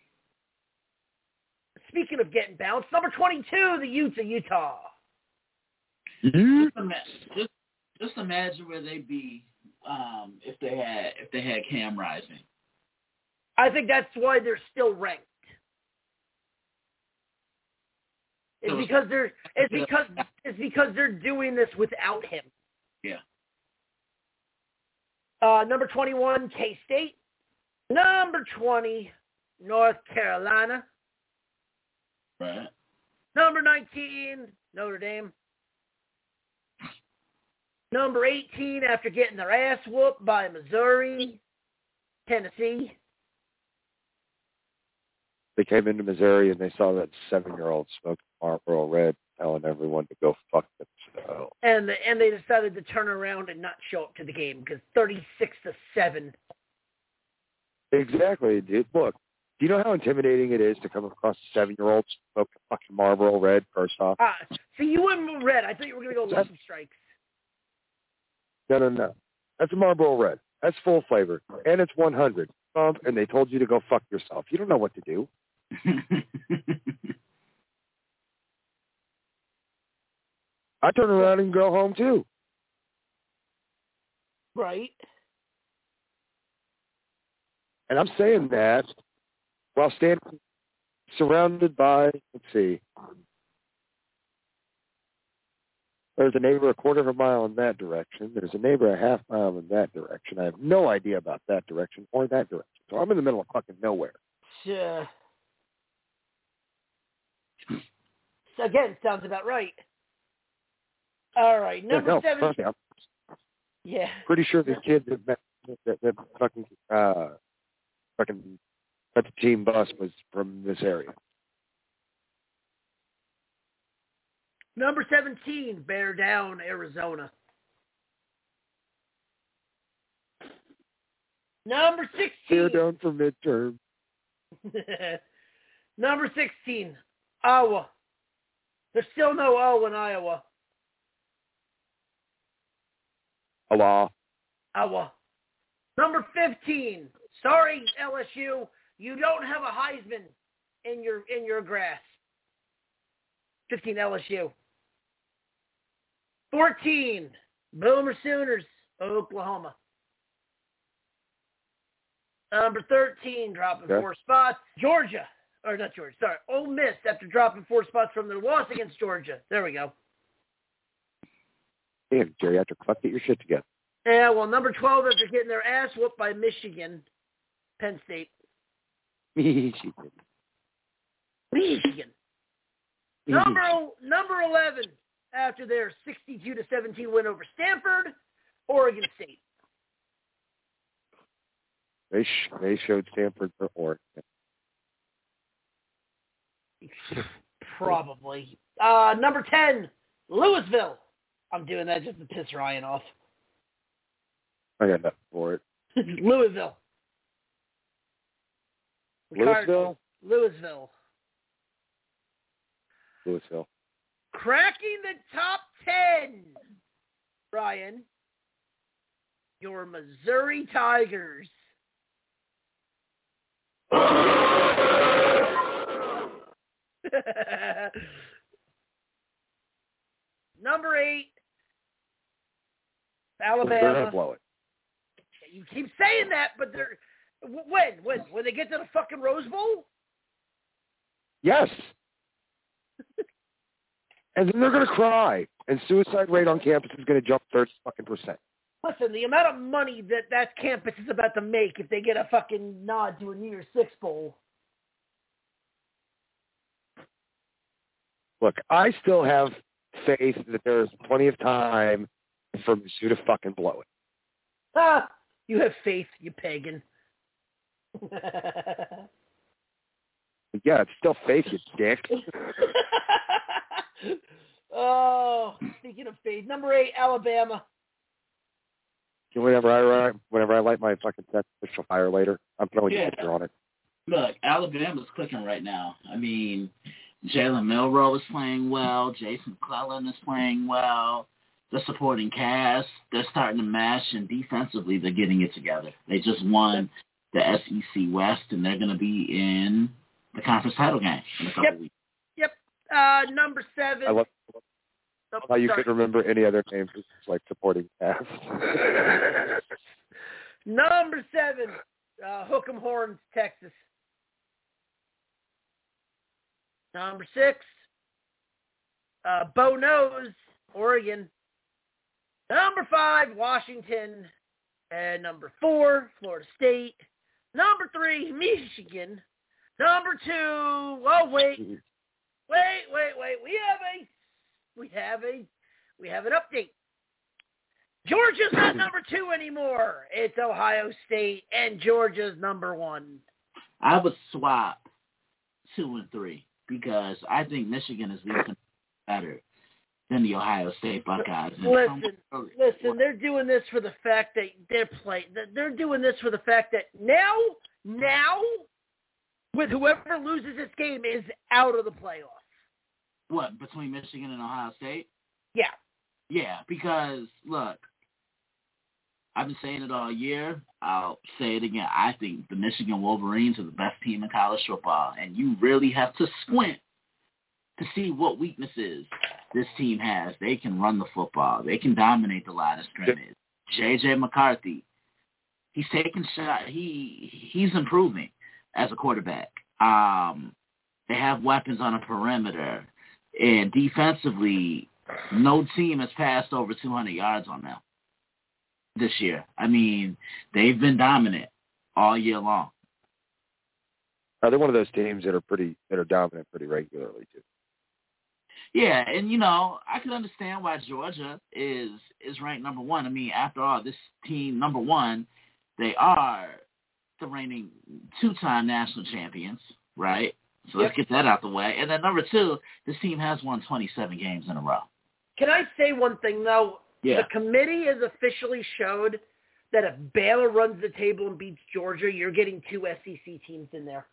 Speaking of getting bounced, number twenty-two, the Utes of Utah. Mm-hmm. Just, ima- just, just imagine where they'd be um, if they had if they had Cam Rising. I think that's why they're still ranked. It's So- because they're it's because it's because they're doing this without him. Yeah. Uh, number twenty-one, K-State. Number twenty, North Carolina. Right. Number nineteen, Notre Dame. Number eighteen, after getting their ass whooped by Missouri, Tennessee. They came into Missouri and they saw that seven-year-old smoking Marlboro Red, telling everyone to go fuck themselves. And the, and they decided to turn around and not show up to the game because thirty-six to seven. Exactly, dude. Look, do you know how intimidating it is to come across a seven-year-old smoking fucking Marlboro Red? First off, Ah, see, you went with red. I thought you were going to go Lucky Strikes. no, no, no. That's a Marlboro Red. That's full flavor, and it's one hundred. Um, and they told you to go fuck yourself. You don't know what to do. I turn around and go home too. Right. And I'm saying that while standing surrounded by, let's see, there's a neighbor a quarter of a mile in that direction. There's a neighbor a half mile in that direction. I have no idea about that direction or that direction. So I'm in the middle of fucking nowhere. Yeah. So again, sounds about right. All right, number yeah, no, seven. trust me, I'm Yeah. pretty sure the kid that, met, that, that fucking, uh, fucking, that the team bus was from this area. Number seventeen, Bear Down, Arizona. Number Stare sixteen. down for midterm. Number sixteen, Iowa. There's still no O in Iowa. Allah. Iowa. Number fifteen. Sorry, L S U. You don't have a Heisman in your in your grass. fifteen L S U. fourteen. Boomer Sooners, Oklahoma. Number thirteen, dropping Okay. four spots. Georgia. Or not Georgia, sorry. Ole Miss after dropping four spots from their loss against Georgia. There we go. Damn, geriatric club, get your shit together. Yeah, well, number twelve after getting their ass whooped by Michigan. Penn State. Michigan. Michigan. Number number eleven after their sixty-two to seventeen win over Stanford, Oregon State. They sh- they showed Stanford for Oregon. Probably. Uh, number ten, Louisville. I'm doing that just to piss Ryan off. I got nothing for it. Louisville. Louisville? Louisville. Louisville. Cracking the top ten, Ryan. Your Missouri Tigers. Number eight, Alabama. They're gonna blow it. You keep saying that, but they're when when when they get to the fucking Rose Bowl. Yes. And then they're gonna cry, and suicide rate on campus is gonna jump thirty fucking percent. Listen, the amount of money that that campus is about to make if they get a fucking nod to a New Year's Six bowl. Look, I still have faith that there's plenty of time for Mizzou to fucking blow it. Ah, you have faith, you pagan. Yeah, it's still faith, you dick. Oh, speaking of faith, number eight, Alabama. Whenever I write, whenever I light my fucking sacrificial fire later, I'm throwing Yeah. a picture on it. Look, Alabama's clicking right now. I mean, Jalen Milroe is playing well. Jason Clellan is playing well. The supporting cast, they're starting to mesh, and defensively, they're getting it together. They just won the S E C West, and they're going to be in the conference title game in a couple Yep. weeks. Yep. Uh, number seven. I love Oh, how you sorry. could remember any other names just like supporting cast. Number seven, uh, Hook'em Horns, Texas. Number six, uh, Bo Nose, Oregon. Number five, Washington. And number four, Florida State. Number three, Michigan. Number two, oh wait, wait, wait, wait. We have a, we have a, we have an update. Georgia's not number two anymore. It's Ohio State, and Georgia's number one. I would swap two and three because I think Michigan is even better than the Ohio State Buckeyes. And Listen, some- listen, they're doing this for the fact that they're play. They're doing this for the fact that now, now, with whoever loses this game is out of the playoffs. What, between Michigan and Ohio State? Yeah. Yeah, because, look, I've been saying it all year. I'll say it again. I think the Michigan Wolverines are the best team in college football, and you really have to squint to see what weaknesses this team has. They can run the football. They can dominate the line of scrimmage. J J. McCarthy, he's taking shot. He he's improving as a quarterback. Um, they have weapons on the perimeter, and defensively, no team has passed over two hundred yards on them this year. I mean, they've been dominant all year long. Uh, they're one of those teams that are pretty that are dominant pretty regularly too. Yeah, and you know, I can understand why Georgia is is ranked number one. I mean, after all, this team number one, they are the reigning two-time national champions, right? So let's Yep. get that out the way. And then number two, this team has won twenty-seven games in a row. Can I say one thing, though? Yeah. The committee has officially showed that if Baylor runs the table and beats Georgia, you're getting two S E C teams in there?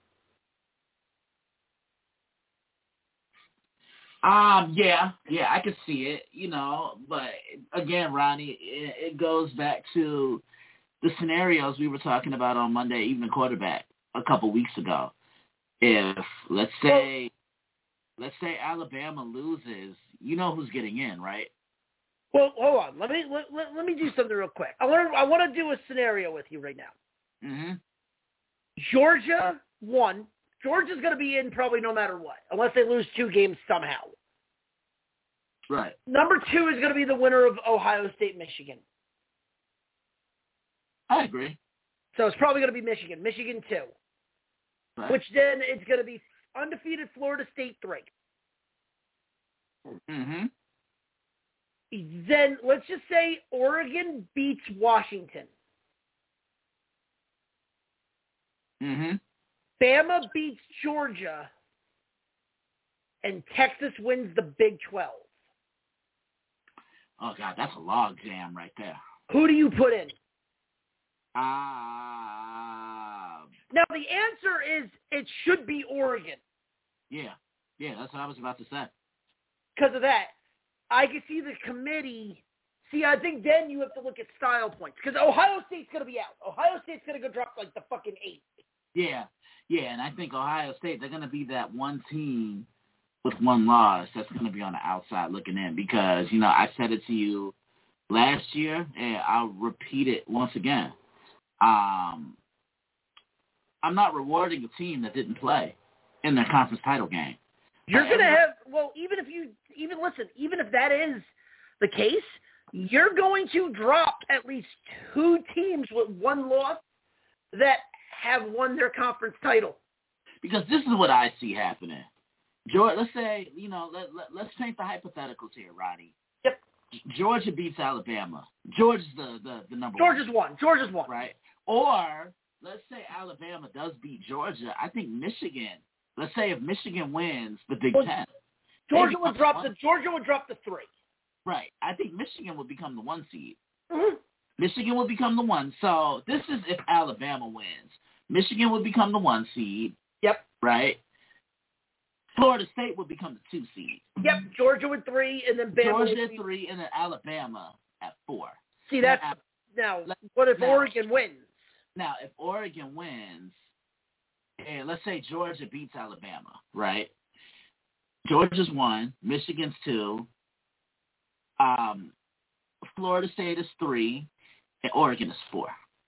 Um, yeah, yeah, I could see it, you know, but again, Ronnie, it, it goes back to the scenarios we were talking about on Monday Evening Quarterback a couple weeks ago. If, let's say, well, let's say Alabama loses, you know who's getting in, right? Well, hold on. Let me let, let, let me do something real quick. I want to I want to do a scenario with you right now. Mm-hmm. Georgia won. Georgia's going to be in probably no matter what, unless they lose two games somehow. Right. Number two is going to be the winner of Ohio State, Michigan. I agree. So it's probably going to be Michigan. Michigan two. Right. Which then it's going to be undefeated Florida State three. Mm-hmm. Then let's just say Oregon beats Washington. Mm-hmm. Bama beats Georgia, and Texas wins the Big twelve. Oh, God, that's a log jam right there. Who do you put in? Ah. Uh, Now, the answer is it should be Oregon. yeah. Yeah, that's what I was about to say. Because of that, I can see the committee. See, I think then you have to look at style points. Because Ohio State's going to be out. Ohio State's going to go drop like the fucking eight. Yeah. Yeah, and I think Ohio State, they're going to be that one team with one loss that's going to be on the outside looking in because, you know, I said it to you last year, and I'll repeat it once again. Um, I'm not rewarding a team that didn't play in their conference title game. You're going to have, well, even if you, even listen, even if that is the case, you're going to drop at least two teams with one loss that have won their conference title. Because this is what I see happening. Georgia, let's say, you know, let, let, let's paint the hypotheticals here, Roddy. Yep. Georgia beats Alabama. Georgia's the, the, the number Georgia's one. one. Georgia's one. Right. Or let's say Alabama does beat Georgia. I think Michigan, let's say if Michigan wins the Big well, Ten. Georgia would drop one. the Georgia would drop the three. Right. I think Michigan would become the one seed. Mm-hmm. Michigan will become the one. So this is if Alabama wins. Michigan would become the one seed. Yep. Right? Florida State would become the two seed. Yep. Georgia with three, and then Bama Georgia would at three, and then Alabama at four. See, that's now, now what if now, Oregon wins? Now, if Oregon wins, and let's say Georgia beats Alabama, right? Georgia's one, Michigan's two, um, Florida State is three, and Oregon is four.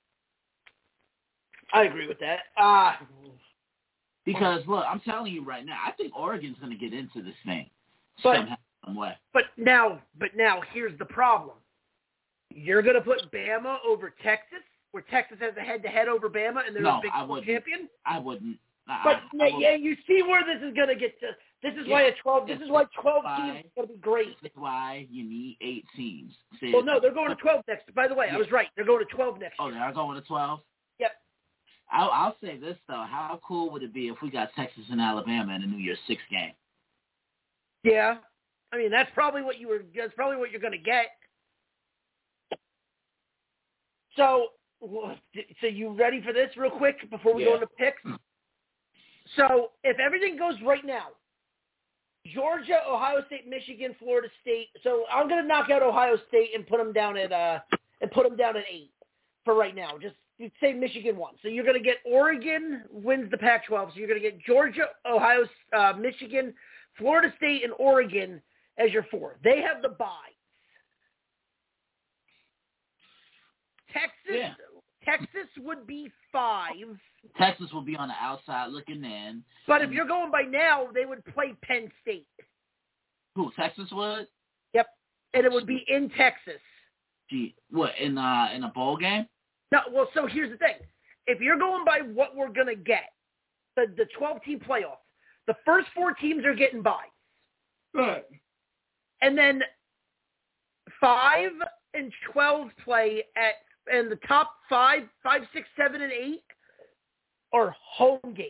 I agree with that. Uh, because, look, I'm telling you right now, I think Oregon's going to get into this thing but, somehow, some way. But now, but now, here's the problem. You're going to put Bama over Texas, where Texas has a head-to-head over Bama, and they're no, a Big twelve champion? I wouldn't. I, But I, I yeah, you see where this is going to get to. This is yeah, why a twelve. This is why twelve why, teams is going to be great. This is why you need eight teams. See, well, no, they're going to twelve next. By the way, yeah. I was right. They're going to twelve next. Oh, they are going to twelve? Yep. I'll, I'll say this, though. How cool would it be if we got Texas and Alabama in a New Year's Six game? Yeah. I mean, that's probably what you were. That's probably what you're going to get. So, so you ready for this real quick before we yeah. go into picks? So, if everything goes right now, Georgia, Ohio State, Michigan, Florida State. So I'm going to knock out Ohio State and put them down at uh and put them down at eight for right now. Just you'd say Michigan won. So you're going to get Oregon wins the Pac twelve. So you're going to get Georgia, Ohio, uh, Michigan, Florida State, and Oregon as your four. They have the bye. Texas, yeah. Texas would be five. Texas will be on the outside looking in. But if you're going by now, they would play Penn State. Who, Texas would? Yep. And it would be in Texas. Gee, what, in uh in a bowl game? No, well, so here's the thing. If you're going by what we're going to get, the the twelve-team playoff, the first four teams are getting by. Right. And then five and twelve play at, and the top five, five, six, seven, and eight are home games.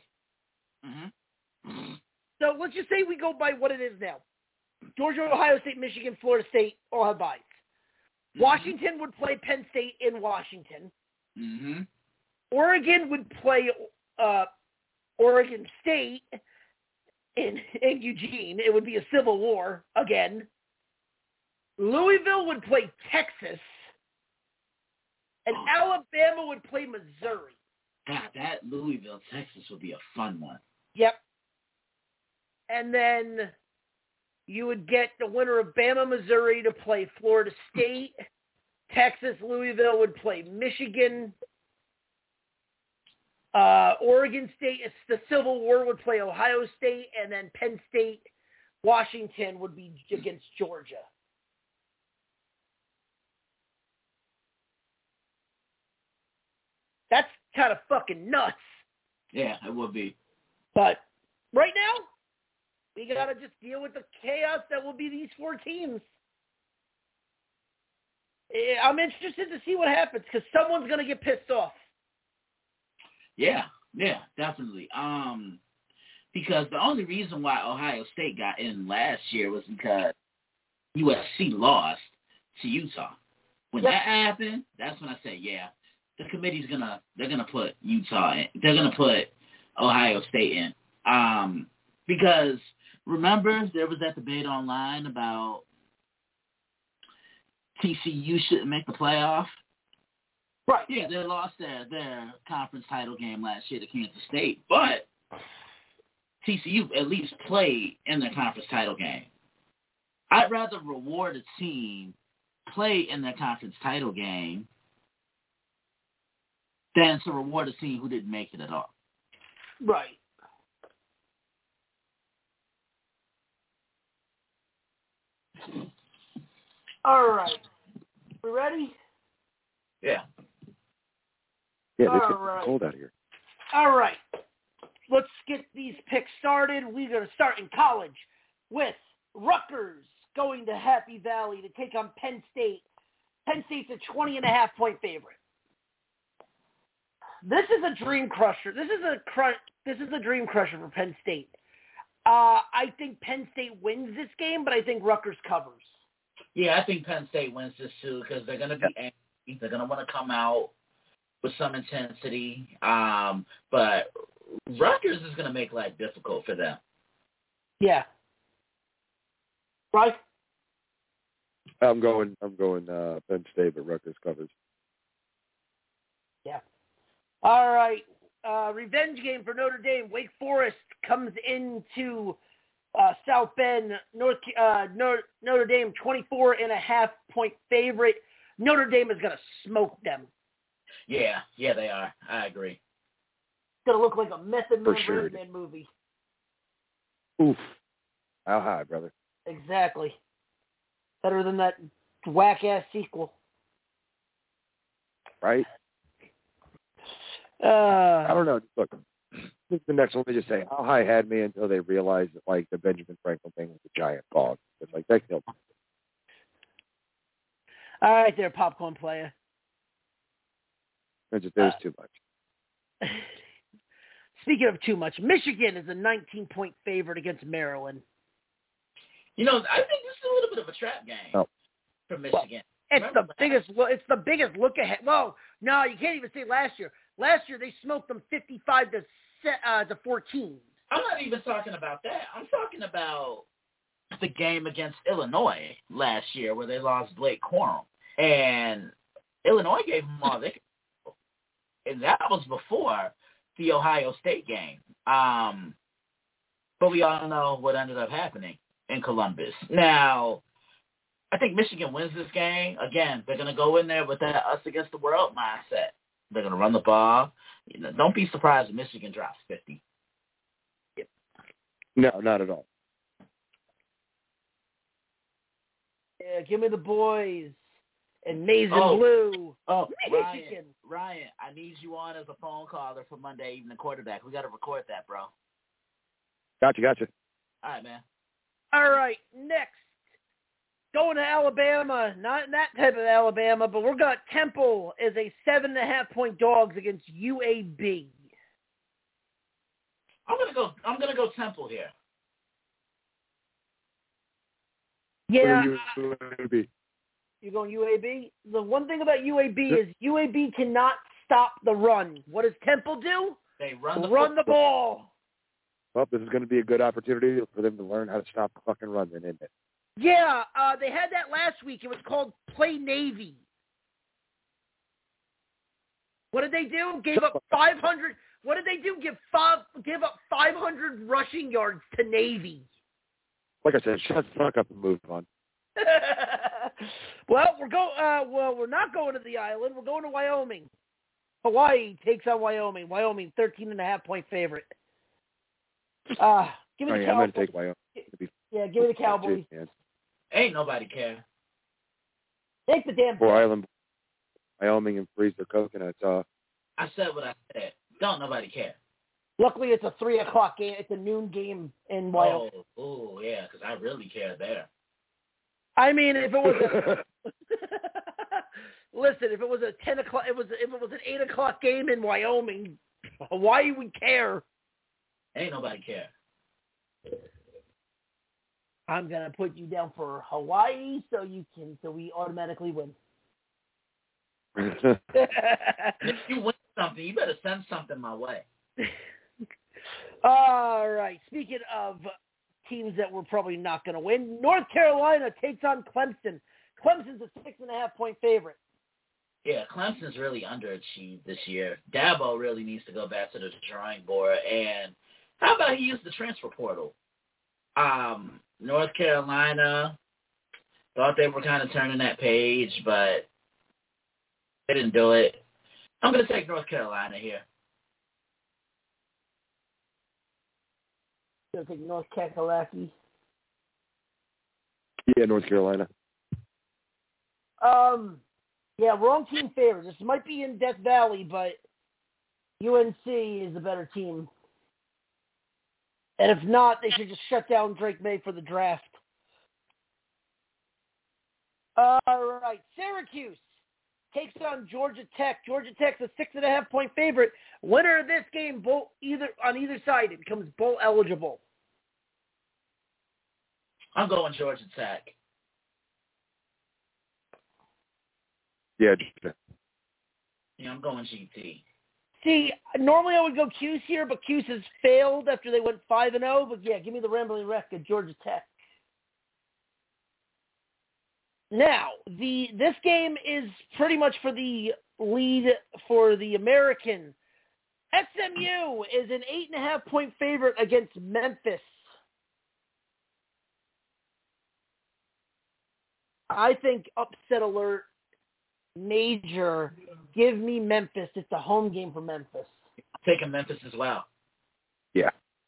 Mm-hmm. So let's just say we go by what it is now. Georgia, Ohio State, Michigan, Florida State all have byes. Washington would play Penn State in Washington. Mm-hmm. Oregon would play uh, Oregon State in, in Eugene. It would be a civil war again. Louisville would play Texas. And Oh. Alabama would play Missouri. God, that Louisville, Texas would be a fun one. Yep. And then you would get the winner of Bama, Missouri to play Florida State. Texas, Louisville would play Michigan. Uh, Oregon State, it's the Civil War, would play Ohio State. And then Penn State, Washington would be against Georgia. That's kind of fucking nuts. Yeah, it would be. But right now, we got to just deal with the chaos that will be these four teams. I'm interested to see what happens because someone's going to get pissed off. Yeah, yeah, definitely. Um, because the only reason why Ohio State got in last year was because U S C lost to Utah. When Yep. that happened, that's when I said, yeah, the committee's gonna they're gonna put Utah in. They're gonna put Ohio State in. Um, because remember there was that debate online about T C U shouldn't make the playoff. Right. Yeah, they lost their their conference title game last year to Kansas State, but T C U at least played in their conference title game. I'd rather reward a team play in their conference title game than to reward a team who didn't make it at all. Right. All right. We ready? Yeah. Yeah, All it's getting right. cold out here. All right. Let's get these picks started. We're going to start in college with Rutgers going to Happy Valley to take on Penn State. Penn State's a twenty and a half point favorite. This is a dream crusher. This is a cru- This is a dream crusher for Penn State. Uh, I think Penn State wins this game, but I think Rutgers covers. Yeah, I think Penn State wins this too because they're going to be angry. They're going to want to come out with some intensity. Um, but Rutgers is going to make life difficult for them. Yeah. Right? I'm going. I'm going. Uh, Penn State, but Rutgers covers. Yeah. All right. Uh, revenge game for Notre Dame. Wake Forest comes into uh, South Bend. North uh, Notre, Notre Dame, twenty-four and a half point favorite. Notre Dame is going to smoke them. Yeah, yeah, they are. I agree. It's going to look like a Method For Man, sure. Red Man movie. Oof. How high, brother? Exactly. Better than that whack-ass sequel. Right? Uh, I don't know. Look, this is the next one. They just say, how high had me until they realized that, like, the Benjamin Franklin thing was a giant dog. It's like, that killed me. All right there, popcorn player. There's, just, there's Uh, too much. Speaking of too much, Michigan is a nineteen point favorite against Maryland. You know, I think this is a little bit of a trap game Oh. for Michigan. It's Remember the last- biggest. It's the biggest look ahead. Well, no, you can't even say last year. Last year they smoked them fifty-five to uh, to fourteen. I'm not even talking about that. I'm talking about the game against Illinois last year where they lost Blake Corum. And Illinois gave them all they could. And that was before the Ohio State game. Um, but we all know what ended up happening in Columbus. Now, I think Michigan wins this game. Again, they're going to go in there with that us against the world mindset. They're going to run the ball. You know, don't be surprised if Michigan drops fifty. No, not at all. Yeah, give me the boys and maize and Oh. blue. Oh, Ryan, Michigan. Ryan, I need you on as a phone caller for Monday evening quarterback. We got to record that, bro. Gotcha, gotcha. All right, man. All right, next. Going to Alabama, not that type of Alabama, but we're got Temple as a seven and a half point dogs against U A B. I'm gonna go. I'm gonna go Temple here. Yeah, Where you gonna be? You're going U A B? The one thing about U A B is U A B cannot stop the run. What does Temple do? They run the, run the ball. Well, this is going to be a good opportunity for them to learn how to stop the fucking run, then, isn't it? Yeah, uh, they had that last week. It was called Play Navy. What did they do? Gave up five hundred. What did they do? Give five, give up five hundred rushing yards to Navy. Like I said, shut the fuck up and move on. well, we're go. Uh, well, we're not going to the island. We're going to Wyoming. Hawaii takes on Wyoming. Wyoming, thirteen and a half point favorite. Uh, give me oh, the yeah, Cowboys. I'm going to take Wyoming. Yeah, give me the Cowboys. Too, Ain't nobody care. Take the damn. Poor island, Wyoming, and freeze their coconuts off. I said what I said. Don't nobody care. Luckily, it's a three o'clock game. It's a noon game in Wyoming. Oh, oh yeah, because I really care there. I mean, if it was a listen, if it was a ten o'clock, it was if it was an eight o'clock game in Wyoming, Hawaii would care. Ain't nobody care. I'm gonna put you down for Hawaii, so you can, so we automatically win. If you win something, you better send something my way. All right. Speaking of teams that we're probably not going to win, North Carolina takes on Clemson. Clemson's a six and a half point favorite. Yeah, Clemson's really underachieved this year. Dabo really needs to go back to the drawing board. And how about he use the transfer portal? Um, North Carolina thought they were kind of turning that page, but they didn't do it. I'm going to take North Carolina here. Going to take North Kakalaki. Yeah, North Carolina. Um, yeah, wrong team favorite. This might be in Death Valley, but U N C is the better team. And if not, they should just shut down Drake May for the draft. All right, Syracuse takes on Georgia Tech. Georgia Tech's a six and a half point favorite. Winner of this game, bowl either on either side, it becomes bowl eligible. I'm going Georgia Tech. Yeah. Yeah, I'm going G T. See, normally I would go Cuse here, but Cuse has failed after they went five and zero. But yeah, give me the Rambling Wreck at Georgia Tech. Now, the this game is pretty much for the lead for the American. S M U is an eight and a half point favorite against Memphis. I think upset alert, major. Give me Memphis. It's a home game for Memphis. I'm taking Memphis as well. Yeah.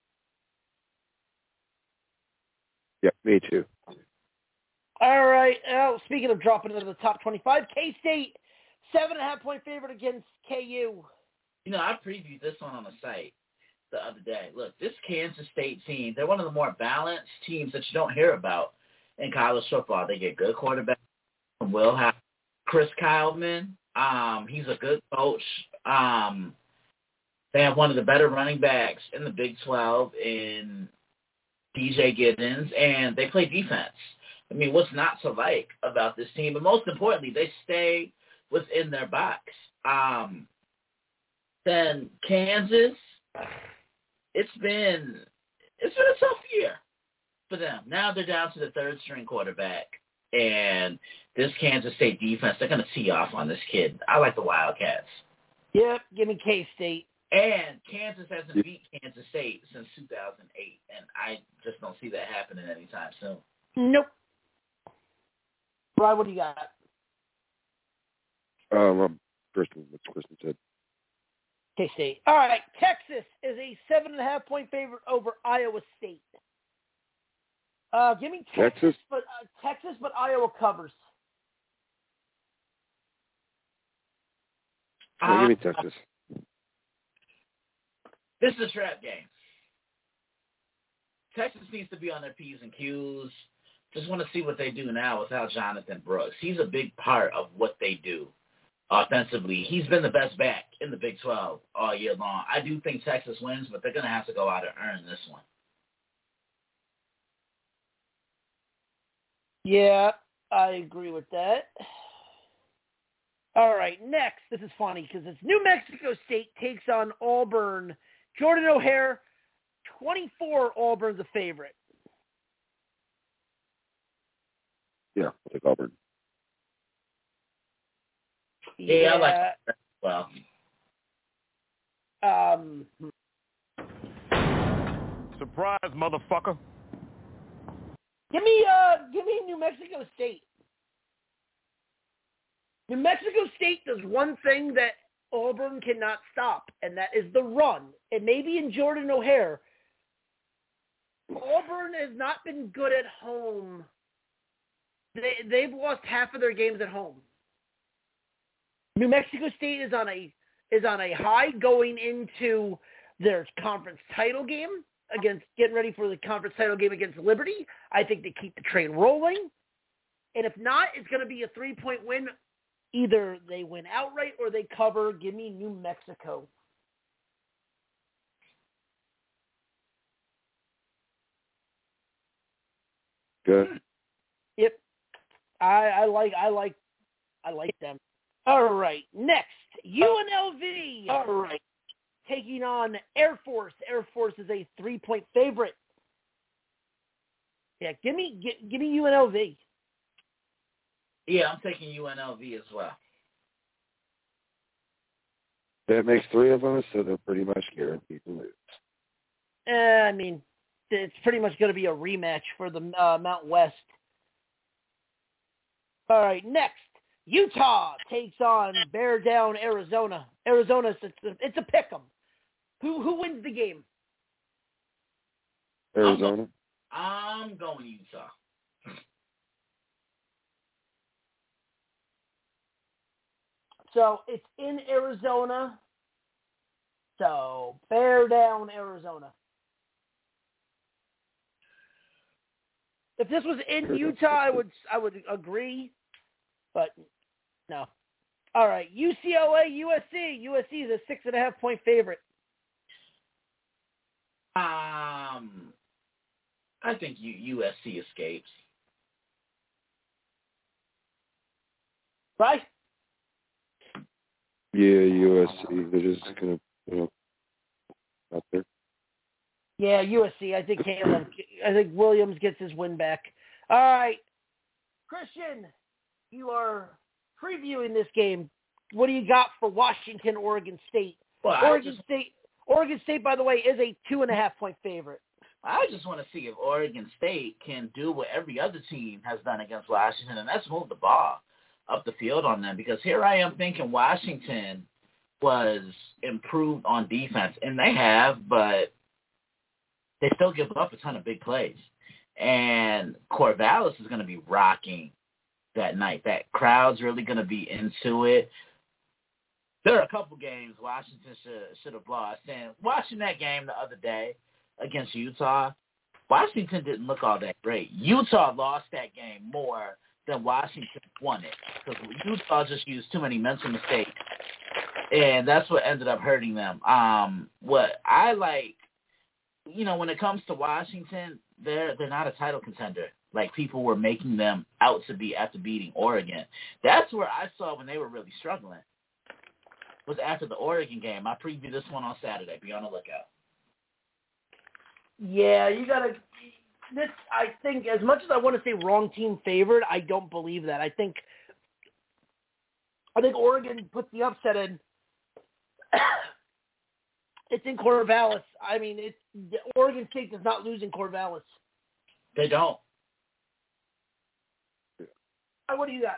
Yeah, me too. All right. Oh, speaking of dropping into the top twenty-five, K-State, seven and a half point favorite against K U. You know, I previewed this one on the site the other day. Look, this Kansas State team, they're one of the more balanced teams that you don't hear about in college football. They get good quarterbacks from Will Howard. Chris Kyleman, um, he's a good coach. Um, they have one of the better running backs in the Big twelve in D J Giddens, and they play defense. I mean, what's not to like about this team? But most importantly, they stay within their box. Um, then Kansas, it's been it's been a tough year for them. Now they're down to the third string quarterback, and this Kansas State defense, they're going to tee off on this kid. I like the Wildcats. Yep, give me K-State. And Kansas hasn't beat Kansas State since two thousand eight, and I just don't see that happening anytime soon. Nope. Brian, what do you got? Um, Kristen, what's Kristen said? K-State. All right, Texas is a seven and a half point favorite over Iowa State. Uh, give me Texas, Texas? but uh, Texas, but Iowa covers. Yeah, give me Uh, Texas. This is a trap game. Texas needs to be on their P's and Q's. Just want to see what they do now without Jonathan Brooks. He's a big part of what they do offensively. He's been the best back in the Big twelve all year long. I do think Texas wins, but they're going to have to go out and earn this one. Yeah, I agree with that. All right, next. This is funny because it's New Mexico State takes on Auburn. Jordan O'Hare, twenty-four, Auburn's a favorite. Yeah, I'll take Auburn. Yeah, yeah, I like that well. Um, Surprise, motherfucker. give me, uh, give me New Mexico State. New Mexico State does one thing that Auburn cannot stop, and that is the run. And maybe in Jordan O'Hare, Auburn has not been good at home. They, they've lost half of their games at home. New Mexico State is on a is on a high going into their conference title game against getting ready for the conference title game against Liberty. I think they keep the train rolling. And if not, it's going to be a three-point win. Either they win outright or they cover. Give me New Mexico. Good. Yep. I, I like I like I like them. All right. Next, U N L V. All right. Taking on Air Force. Air Force is a three-point favorite. Yeah, give me give, give me U N L V. Yeah, I'm taking U N L V as well. That makes three of us, so they're pretty much guaranteed to lose. Uh, I mean, it's pretty much going to be a rematch for the uh, Mount West. All right, next, Utah takes on Bear Down, Arizona. Arizona, it's a, it's a pick'em. Who who wins the game? Arizona. I'm going Utah. So it's in Arizona. So Bear Down, Arizona. If this was in Utah, I would I would agree, but no. All right, U C L A, U S C. U S C is a six and a half point favorite. Um, I think U- USC escapes. Right? Yeah, U S C. They're just gonna, you know, out there. Yeah, U S C. I think Caleb. I think Williams gets his win back. All right, Christian, you are previewing this game. What do you got for Washington, Oregon State? Well, Oregon just, State. Oregon State, by the way, is a two and a half point favorite. I just want to see if Oregon State can do what every other team has done against Washington, and that's move the ball up the field on them. Because here I am thinking Washington was improved on defense, and they have, but they still give up a ton of big plays. And Corvallis is going to be rocking that night. That crowd's really going to be into it. There are a couple games Washington should should have lost. And watching that game the other day against Utah, Washington didn't look all that great. Utah lost that game more than Washington won it because Utah just used too many mental mistakes, and that's what ended up hurting them. Um, what I like, you know, when it comes to Washington, they're they're not a title contender like people were making them out to be after beating Oregon. That's where I saw when they were really struggling. Was after the Oregon game. I previewed this one on Saturday. Be on the lookout. Yeah, you gotta. This, I think, as much as I want to say wrong team favored, I don't believe that. I think, I think Oregon put the upset in. It's in Corvallis. I mean, it's Oregon State does not lose in Corvallis. They don't. Uh, What do you got?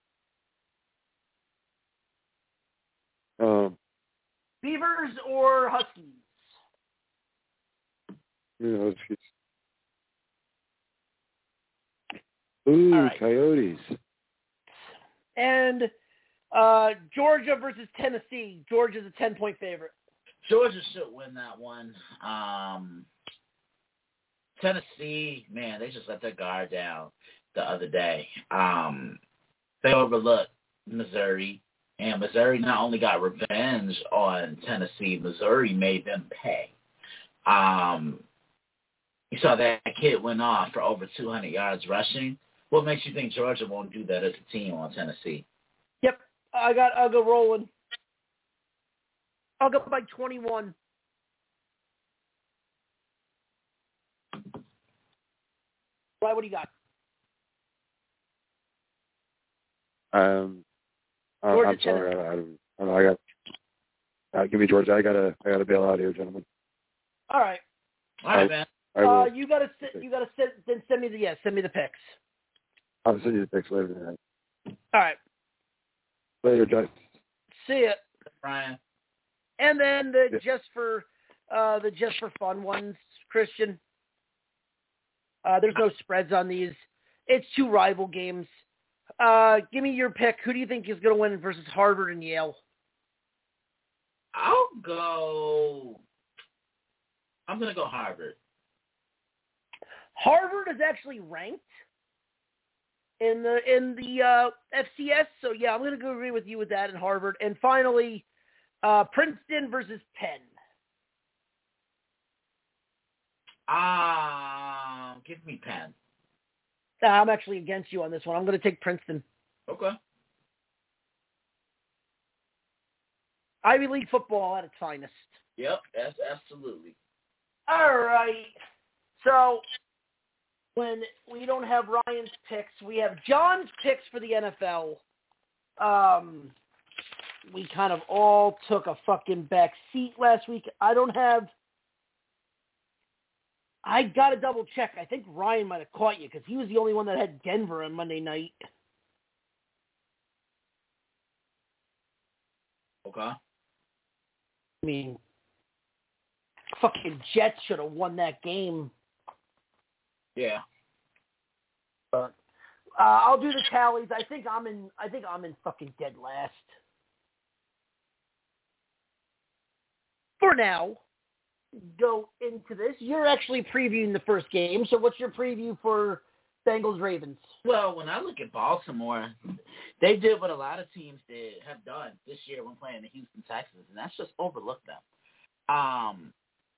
Um, Beavers or Huskies? you know, it's, it's, ooh, All right. Coyotes. And uh, Georgia versus Tennessee. Georgia's a ten-point favorite. Georgia should win that one. Um, Tennessee, man, they just let their guard down the other day. Um, they overlooked Missouri, and Missouri not only got revenge on Tennessee, Missouri made them pay. Um, you saw that kid went off for over two hundred yards rushing What makes you think Georgia won't do that as a team on Tennessee? Yep, I got. I'll go rolling. I'll go by twenty-one. Why? What do you got? Um, uh, Georgia, I'm sorry. I, I, don't- I, don't know, I got. Uh, give me Georgia. I gotta. I gotta bail out here, gentlemen. All right. All right, man. I will. Uh, you gotta. You gotta send. Then send me the. Yeah, send me the picks. I'll send you the pics later tonight. All right. Later, Josh. See ya. Brian. And then the Yeah. just for uh, the just for fun ones, Christian. Uh, there's no spreads on these. It's two rival games. Uh, give me your pick. Who do you think is going to win versus Harvard and Yale? I'll go. I'm gonna go Harvard. Harvard is actually ranked in the in the uh, F C S, so yeah, I'm going to go agree with you with that in Harvard. And finally, uh, Princeton versus Penn. Um, give me Penn. Uh, I'm actually against you on this one. I'm going to take Princeton. Okay. Ivy League football at its finest. Yep, that's absolutely. All right. So when we don't have Ryan's picks, we have John's picks for the N F L. Um, we kind of all took a fucking back seat last week. I don't have. I got to double check. I think Ryan might have caught you because he was the only one that had Denver on Monday night. Okay. I mean, fucking Jets should have won that game. Yeah. But uh, I'll do the tallies. I think I'm in. I think I'm in fucking dead last for now. Go into this. You're actually previewing the first game. So what's your preview for Bengals Ravens? Well, when I look at Baltimore, they did what a lot of teams did have done this year when playing the Houston Texans, and that's just overlook them. Um,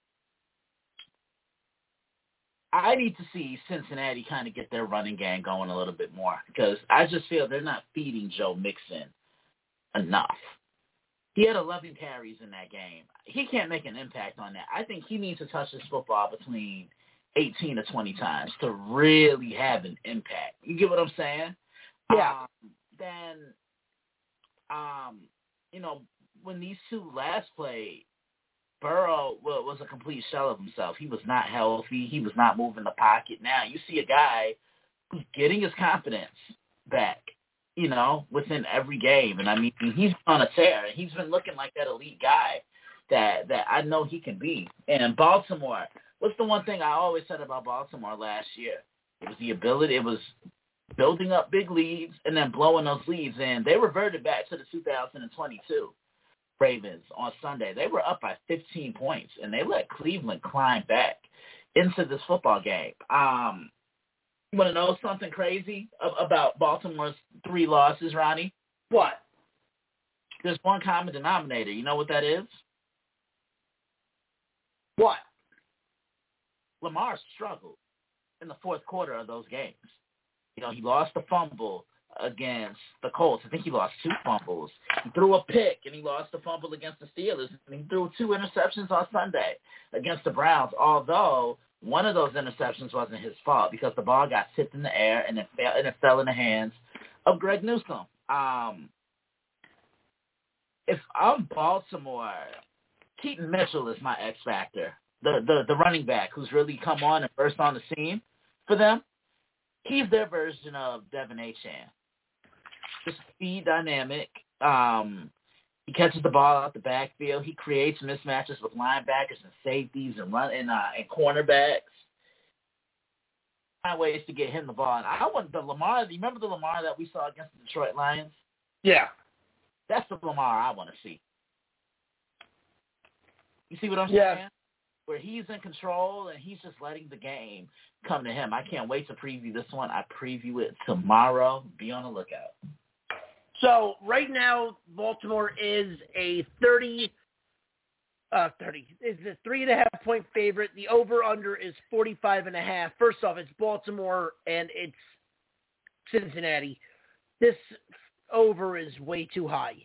I need to see Cincinnati kind of get their running game going a little bit more because I just feel they're not feeding Joe Mixon enough. He had eleven carries in that game. He can't make an impact on that. I think he needs to touch his football between eighteen to twenty times to really have an impact. You get what I'm saying? Yeah. Um, then, um, you know, when these two last played, Burrow was a complete shell of himself. He was not healthy. He was not moving the pocket. Now you see a guy who's getting his confidence back, you know, within every game. And, I mean, he's on a tear. He's been looking like that elite guy that, that I know he can be. And Baltimore, what's the one thing I always said about Baltimore last year? It was the ability. It was building up big leads and then blowing those leads. And they reverted back to the two thousand twenty-two Ravens on Sunday. They were up by fifteen points, and they let Cleveland climb back into this football game. Um, you want to know something crazy about Baltimore's three losses, Ronnie? What? There's one common denominator. You know what that is? What? Lamar struggled in the fourth quarter of those games. You know, he lost the fumble against the Colts. I think he lost two fumbles. He threw a pick, and he lost the fumble against the Steelers. And he threw two interceptions on Sunday against the Browns, although one of those interceptions wasn't his fault because the ball got tipped in the air and it fell, and it fell in the hands of Greg Newsome. Um, if I'm Baltimore, Keaton Mitchell is my X factor, the, the, the running back who's really come on and burst on the scene for them. He's their version of Devin Achane. Just speed dynamic. Um, he catches the ball out the backfield. He creates mismatches with linebackers and safeties and run and, uh, and cornerbacks. Find ways to get him the ball. And I want the Lamar. You remember the Lamar that we saw against the Detroit Lions? Yeah. That's the Lamar I want to see. You see what I'm yeah. saying? Where he's in control and he's just letting the game come to him. I can't wait to preview this one. I preview it tomorrow. Be on the lookout. So right now, Baltimore is a thirty, uh, thirty is a three and a half point favorite. The over under is forty five and a half. First off, it's Baltimore and it's Cincinnati. This over is way too high.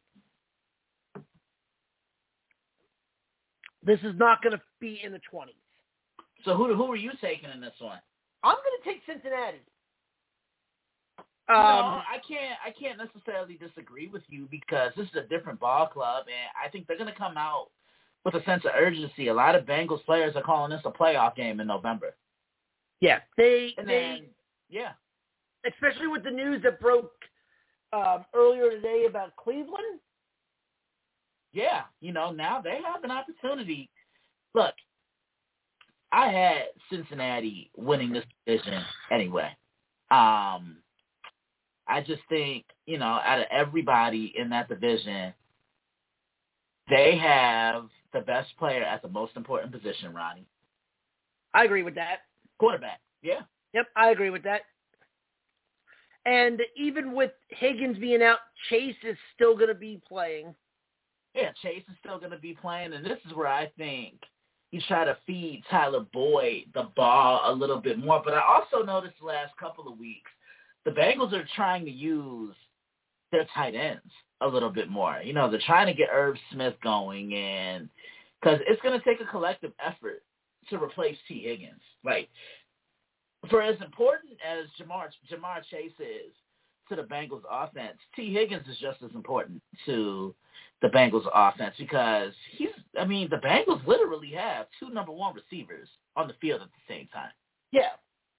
This is not going to be in the twenties. So who who are you taking in this one? I'm going to take Cincinnati. Um, Um, I can't I can't necessarily disagree with you because this is a different ball club, and I think they're going to come out with a sense of urgency. A lot of Bengals players are calling this a playoff game in November. yeah, they And they then, yeah. especially with the news that broke um, earlier today about Cleveland. Yeah, you know, now they have an opportunity. Look, I had Cincinnati winning this division anyway. Um, I just think, you know, out of everybody in that division, they have the best player at the most important position, Ronnie. I agree with that. Quarterback, yeah. Yep, I agree with that. And even with Higgins being out, Chase is still going to be playing. Yeah, Chase is still going to be playing, and this is where I think you try to feed Tyler Boyd the ball a little bit more. But I also noticed the last couple of weeks, the Bengals are trying to use their tight ends a little bit more. You know, they're trying to get Irv Smith going, and because it's going to take a collective effort to replace T. Higgins. Like, for as important as Jamar, Jamar Chase is to the Bengals offense, T. Higgins is just as important to the Bengals offense because he's, I mean, the Bengals literally have two number one receivers on the field at the same time. Yeah.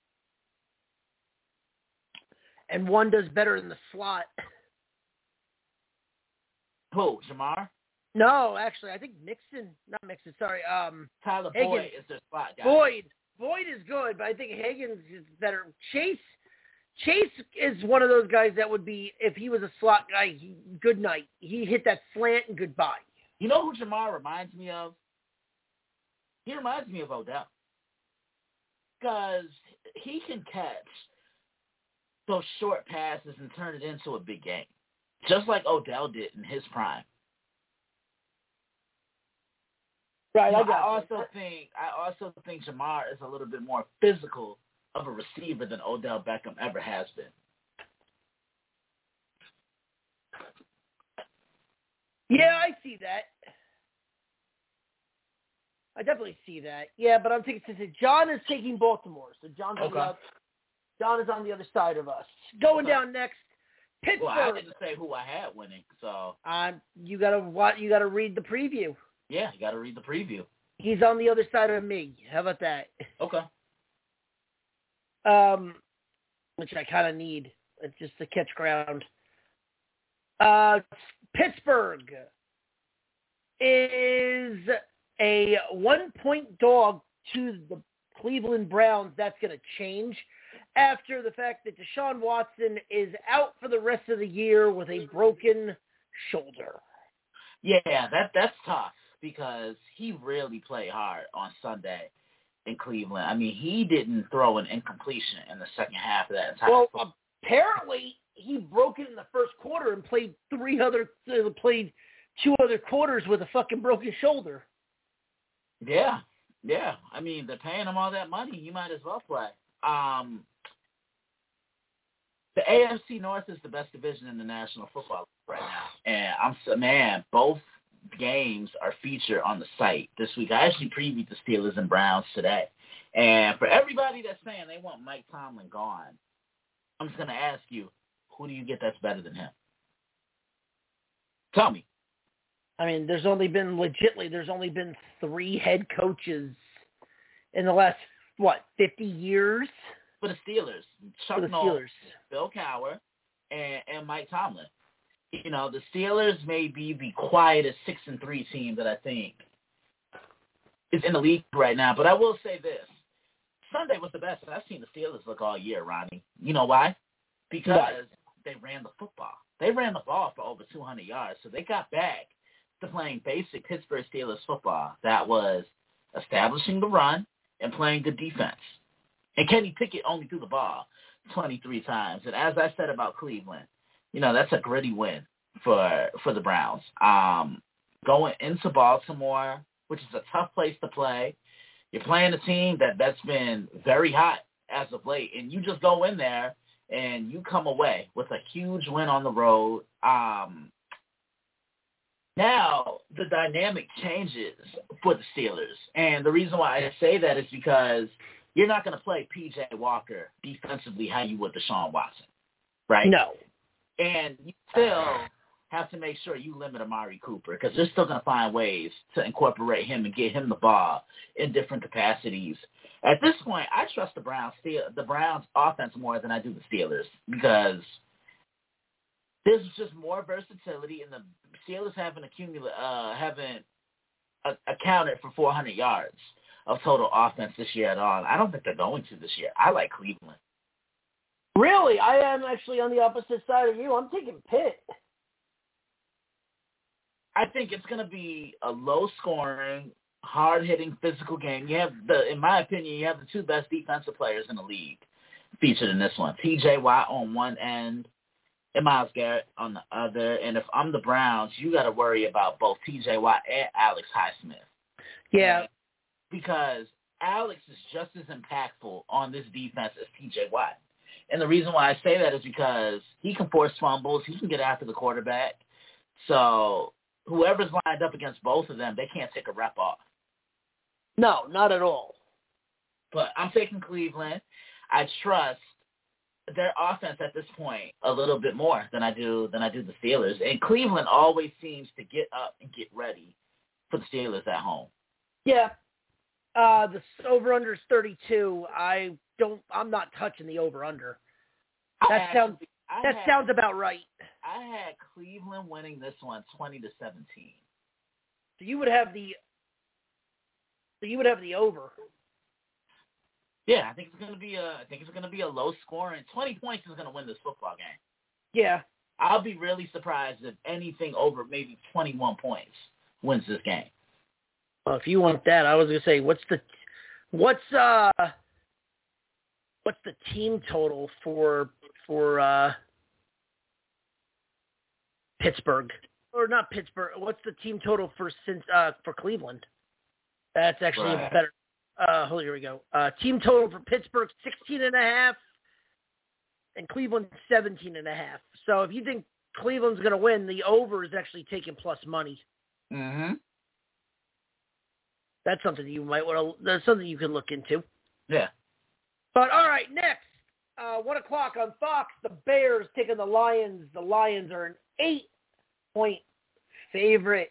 And one does better in the slot. Who, Jamar? No, actually, I think Mixon, not Mixon, sorry. Um, Tyler Higgins. Boyd is their slot guy. Boyd. Boyd is good, but I think Higgins is better. Chase Chase is one of those guys that would be, if he was a slot guy, he, good night. He hit that slant and goodbye. You know who Jamar reminds me of? He reminds me of Odell. Because he can catch those short passes and turn it into a big game. Just like Odell did in his prime. Right, You know, I got I you. also think I also think Jamar is a little bit more physical of a receiver than Odell Beckham ever has been. Yeah, I see that. I definitely see that. Yeah, but I'm taking, since John is taking Baltimore, so John's on Okay. the other, John is on the other side of us. Going Okay. down next, Pittsburgh. Well, I didn't say who I had winning, so Uh, you gotta what? You gotta read the preview. yeah, you got to read the preview. He's on the other side of me. How about that? Okay. Um, which I kind of need. It's just to catch ground. Uh, Pittsburgh is a one-point dog to the Cleveland Browns. That's going to change after the fact that Deshaun Watson is out for the rest of the year with a broken shoulder. Yeah, that that's tough because he really played hard on Sunday in Cleveland. I mean, he didn't throw an incompletion in the second half of that entire Well, football. apparently he broke it in the first quarter and played three other uh, played two other quarters with a fucking broken shoulder. Yeah, yeah. I mean, they're paying him all that money. You might as well play. Um, the A F C North is the best division in the National Football League right now, and I'm so man. Both games are featured on the site this week. I actually previewed the Steelers and Browns today, and for everybody that's saying they want Mike Tomlin gone, I'm just gonna ask you, who do you get that's better than him? Tell me. I mean, there's only been legitly there's only been three head coaches in the last what fifty years For the Steelers, Chuck for the Noll, Steelers. Bill Cowher, and, and Mike Tomlin. You know, the Steelers may be the quietest six and three team that I think is in the league right now. But I will say this: Sunday was the best I've seen the Steelers look all year, Ronnie. You know why? Because Why? they ran the football. They ran the ball for over two hundred yards, so they got back to playing basic Pittsburgh Steelers football. That was establishing the run and playing good defense. And Kenny Pickett only threw the ball twenty-three times. And as I said about Cleveland, you know, that's a gritty win for for the Browns. Um, going into Baltimore, which is a tough place to play, you're playing a team that, that's been very hot as of late, and you just go in there and you come away with a huge win on the road, um, now the dynamic changes for the Steelers. And the reason why I say that is because you're not going to play P J Walker defensively how you would Deshaun Watson, right? No. And you still have to make sure you limit Amari Cooper because they're still going to find ways to incorporate him and get him the ball in different capacities. At this point, I trust the Browns, the Browns offense more than I do the Steelers because there's just more versatility, and the Steelers haven't accumulated, uh, haven't uh, accounted for four hundred yards of total offense this year at all. I don't think they're going to this year. I like Cleveland. Really? I am actually on the opposite side of you. I'm taking Pitt. I think it's going to be a low-scoring, hard-hitting, physical game. You have the, in my opinion, you have the two best defensive players in the league featured in this one. T J Watt on one end and Myles Garrett on the other. And if I'm the Browns, you got to worry about both T J Watt and Alex Highsmith. Yeah. Because Alex is just as impactful on this defense as T J Watt. And the reason why I say that is because he can force fumbles. He can get after the quarterback. So whoever's lined up against both of them, they can't take a rep off. No, not at all. But I'm taking Cleveland. I trust their offense at this point a little bit more than I do than I do the Steelers. And Cleveland always seems to get up and get ready for the Steelers at home. Yeah. Uh, the over-under is thirty-two. I don't. I'm not touching the over-under. That I sounds. I that had, sounds about right. I had Cleveland winning this one, twenty to seventeen. So you would have the. So you would have the over. Yeah, I think it's gonna be a. I think it's gonna be a low scoring. Twenty points is gonna win this football game. Yeah. I'll be really surprised if anything over maybe twenty-one points wins this game. Well, if you want that, I was gonna say, what's the, what's uh, what's the team total for for uh, Pittsburgh or not Pittsburgh? What's the team total for since uh for Cleveland? That's actually right. a better. Uh, hold here we go. Uh, team total for Pittsburgh sixteen and a half, and Cleveland seventeen and a half. So if you think Cleveland's gonna win, the over is actually taking plus money. Mm-hmm. That's something you might want to. That's something you can look into. Yeah. But all right, next, uh, one o'clock on Fox, the Bears taking the Lions. The Lions are an eight-point favorite.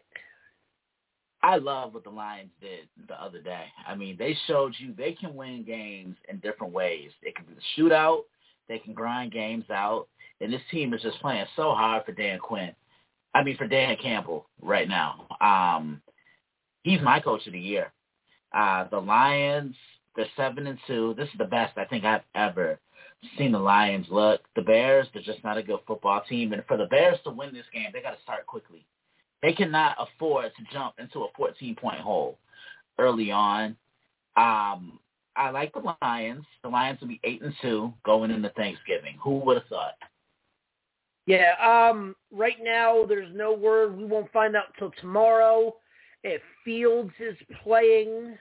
I love what the Lions did the other day. I mean, they showed you they can win games in different ways. They can do the shootout. They can grind games out. And this team is just playing so hard for Dan Quinn. I mean, for Dan Campbell right now. Um, he's my coach of the year. Uh, the Lions, they're seven and two. This is the best I think I've ever seen the Lions look. The Bears, they're just not a good football team. And for the Bears to win this game, they got to start quickly. They cannot afford to jump into a fourteen-point hole early on. Um, I like the Lions. The Lions will be eight and two going into Thanksgiving. Who would have thought? Yeah. Um. Right now, there's no word. We won't find out until tomorrow. If Fields is playing,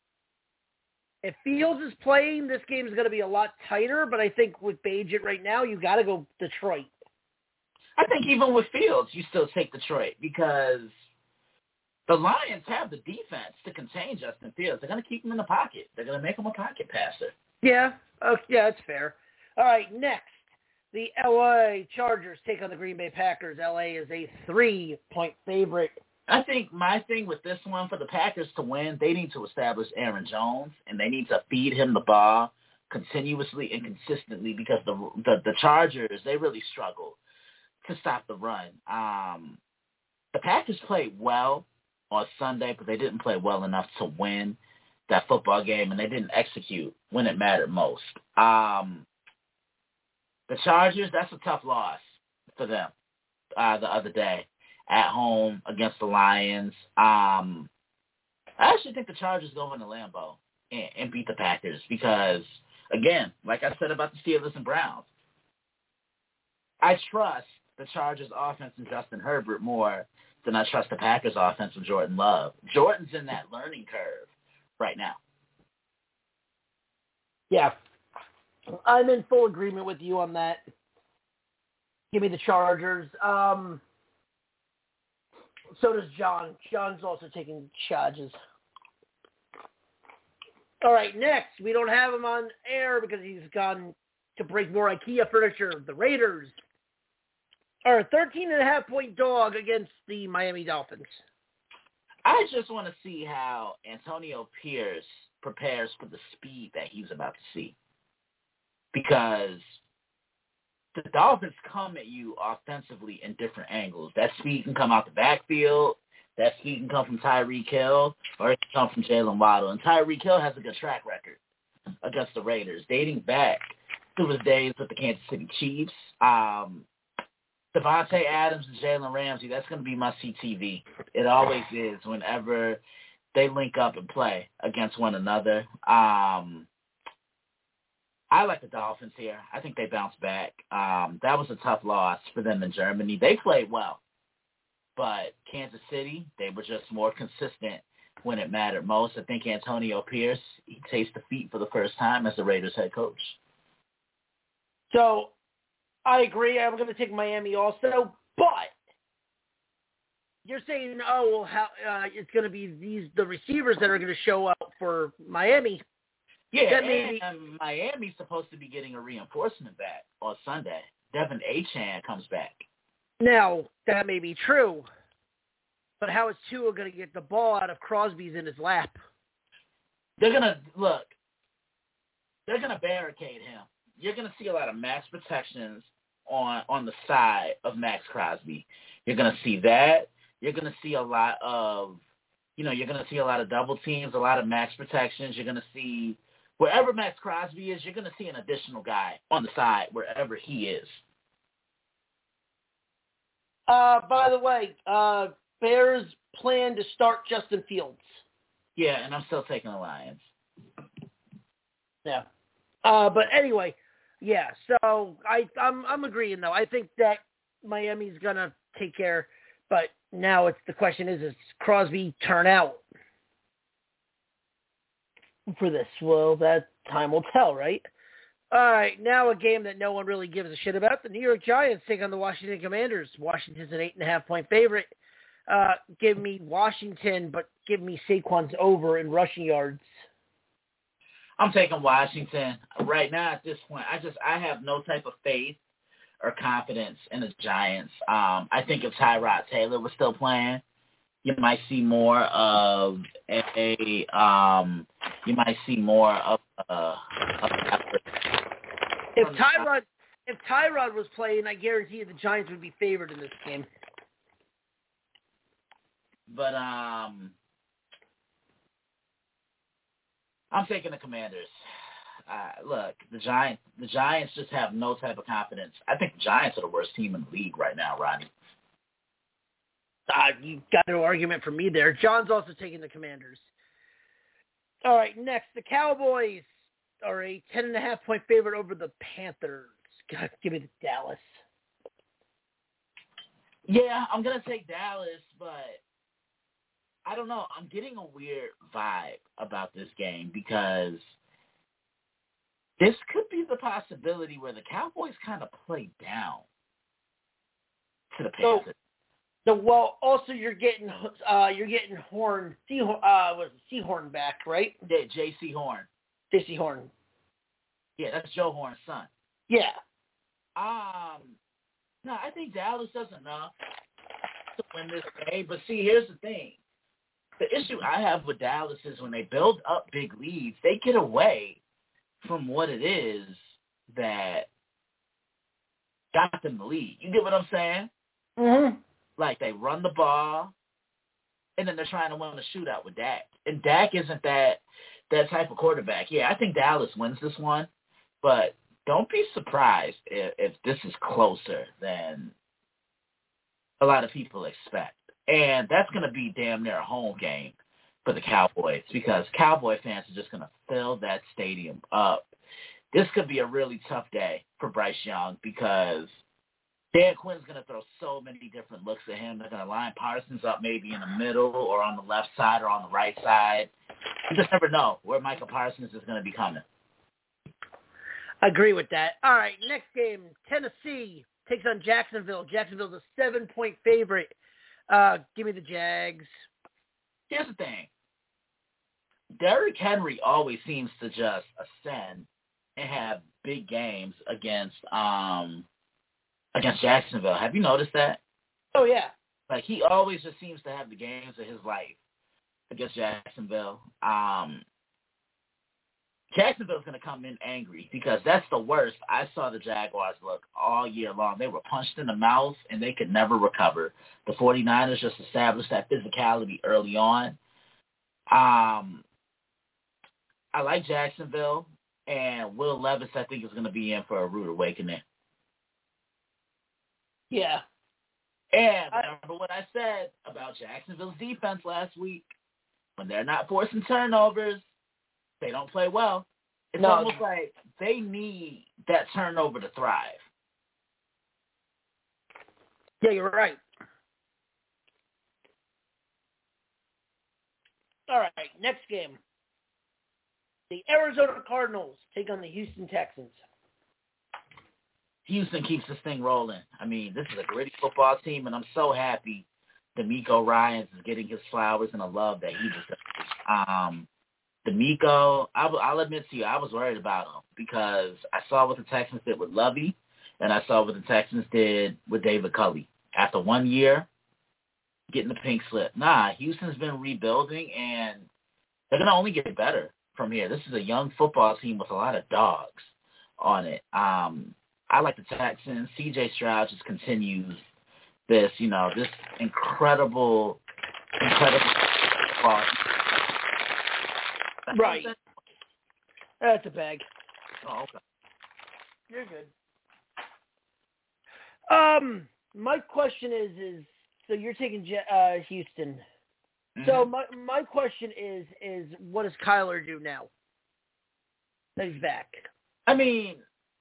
if Fields is playing, this game is going to be a lot tighter. But I think with Bagent right now, you got to go Detroit. I think even with Fields, you still take Detroit because the Lions have the defense to contain Justin Fields. They're going to keep him in the pocket. They're going to make him a pocket passer. Yeah. Oh, yeah, that's fair. All right, next, the L A Chargers take on the Green Bay Packers. L A is a three-point favorite. I think my thing with this one, for the Packers to win, they need to establish Aaron Jones, and they need to feed him the ball continuously and consistently because the the, the Chargers, they really struggle to stop the run. Um, the Packers played well on Sunday, but they didn't play well enough to win that football game, and they didn't execute when it mattered most. Um, the Chargers, that's a tough loss for them uh, the other day at home against the Lions. Um, I actually think the Chargers go into Lambeau and, and beat the Packers because, again, like I said about the Steelers and Browns, I trust the Chargers' offense and Justin Herbert more than I trust the Packers' offense with Jordan Love. Jordan's in that learning curve right now. Yeah. I'm in full agreement with you on that. Give me the Chargers. Um, so does John. John's also taking Chargers. All right, next. We don't have him on air because he's gone to break more IKEA furniture. The Raiders are a thirteen and a half point dog against the Miami Dolphins. I just want to see how Antonio Pierce prepares for the speed that he's about to see. Because the Dolphins come at you offensively in different angles. That speed can come out the backfield. That speed can come from Tyreek Hill, or it can come from Jalen Waddle. And Tyreek Hill has a good track record against the Raiders, dating back to his days with the Kansas City Chiefs. Um, Devontae Adams and Jalen Ramsey, that's going to be must-see T V. It always is whenever they link up and play against one another. Um, I like the Dolphins here. I think they bounce back. Um, that was a tough loss for them in Germany. They played well. But Kansas City, they were just more consistent when it mattered most. I think Antonio Pierce, he takes defeat for the first time as the Raiders head coach. So I agree. I'm going to take Miami also. But you're saying, oh, well, how, uh, it's going to be these the receivers that are going to show up for Miami. Yeah, that and, be... and Miami's supposed to be getting a reinforcement back on Sunday. Devin Achane comes back. Now, that may be true, but how is Tua going to get the ball out of Crosby's in his lap? They're going to, look, they're going to barricade him. You're going to see a lot of max protections on, on the side of Max Crosby. You're going to see that. You're going to see a lot of, you know, you're going to see a lot of double teams, a lot of max protections. You're going to see, wherever Max Crosby is, you're going to see an additional guy on the side wherever he is. Uh, by the way, uh, Bears plan to start Justin Fields. Yeah, and I'm still taking the Lions. Yeah. Uh, but anyway, yeah. So I, I'm, I'm agreeing though. I think that Miami's gonna take care. But now it's the question is, is Crosby turn out for this? Well, that time will tell, right? All right, now a game that no one really gives a shit about. The New York Giants take on the Washington Commanders. Washington's an eight and a half point favorite. Uh, give me Washington, but give me Saquon's over in rushing yards. I'm taking Washington right now. At this point, I just I have no type of faith or confidence in the Giants. Um, I think if Tyrod Taylor was still playing, you might see more of a um, you might see more of uh, of effort. If Tyrod, if Tyrod was playing, I guarantee you the Giants would be favored in this game. But um, I'm taking the Commanders. Uh, look, the Giants, the Giants just have no type of confidence. I think the Giants are the worst team in the league right now, Rodney. Uh, you got no argument from me there. John's also taking the Commanders. All right, next, the Cowboys are a ten and a half point favorite over the Panthers. God, give me the Dallas. Yeah, I'm going to take Dallas, but I don't know. I'm getting a weird vibe about this game because this could be the possibility where the Cowboys kind of play down to the Panthers. So, so well, also you're getting uh, you're getting Horn, C, uh, was it Seahorn back, right? Yeah, J C Horn. J C Horn. Yeah, that's Joe Horn's son. Yeah. Um, no, I think Dallas does enough to win this game. But see, here's the thing. The issue I have with Dallas is when they build up big leads, they get away from what it is that got them the lead. You get what I'm saying? Mm-hmm. Like they run the ball, and then they're trying to win a shootout with Dak. And Dak isn't that that type of quarterback. Yeah, I think Dallas wins this one, but don't be surprised if, if this is closer than a lot of people expect. And that's going to be damn near a home game for the Cowboys because Cowboy fans are just going to fill that stadium up. This could be a really tough day for Bryce Young because Dan Quinn's going to throw so many different looks at him. They're going to line Parsons up maybe in the middle or on the left side or on the right side. You just never know where Michael Parsons is going to be coming. I agree with that. All right, next game, Tennessee takes on Jacksonville. Jacksonville's a seven-point favorite. Uh, give me the Jags. Here's the thing. Derrick Henry always seems to just ascend and have big games against um against Jacksonville. Have you noticed that? Oh, yeah. Like, he always just seems to have the games of his life against Jacksonville. Um, Jacksonville's going to come in angry because that's the worst. I saw the Jaguars look all year long. They were punched in the mouth, and they could never recover. The 49ers just established that physicality early on. Um, I like Jacksonville, and Will Levis, I think, is going to be in for a rude awakening. Yeah. And remember what I said about Jacksonville's defense last week? When they're not forcing turnovers, they don't play well. It's no. almost like they need that turnover to thrive. Yeah, you're right. All right, next game. The Arizona Cardinals take on the Houston Texans. Houston keeps this thing rolling. I mean, this is a gritty football team, and I'm so happy D'Amico Ryans is getting his flowers and the love that he deserves. Um, D'Amico, I, I'll admit to you, I was worried about him because I saw what the Texans did with Lovey, and I saw what the Texans did with David Culley. After one year, getting the pink slip. Nah, Houston's been rebuilding, and they're going to only get better from here. This is a young football team with a lot of dogs on it. Um, I like the Texans. C J Stroud just continues this, you know, this incredible, incredible football. Right. That's a bag. Oh, okay. You're good. Um, my question is, is so you're taking uh, Houston. Mm-hmm. So my my question is, is what does Kyler do now that he's back? I mean,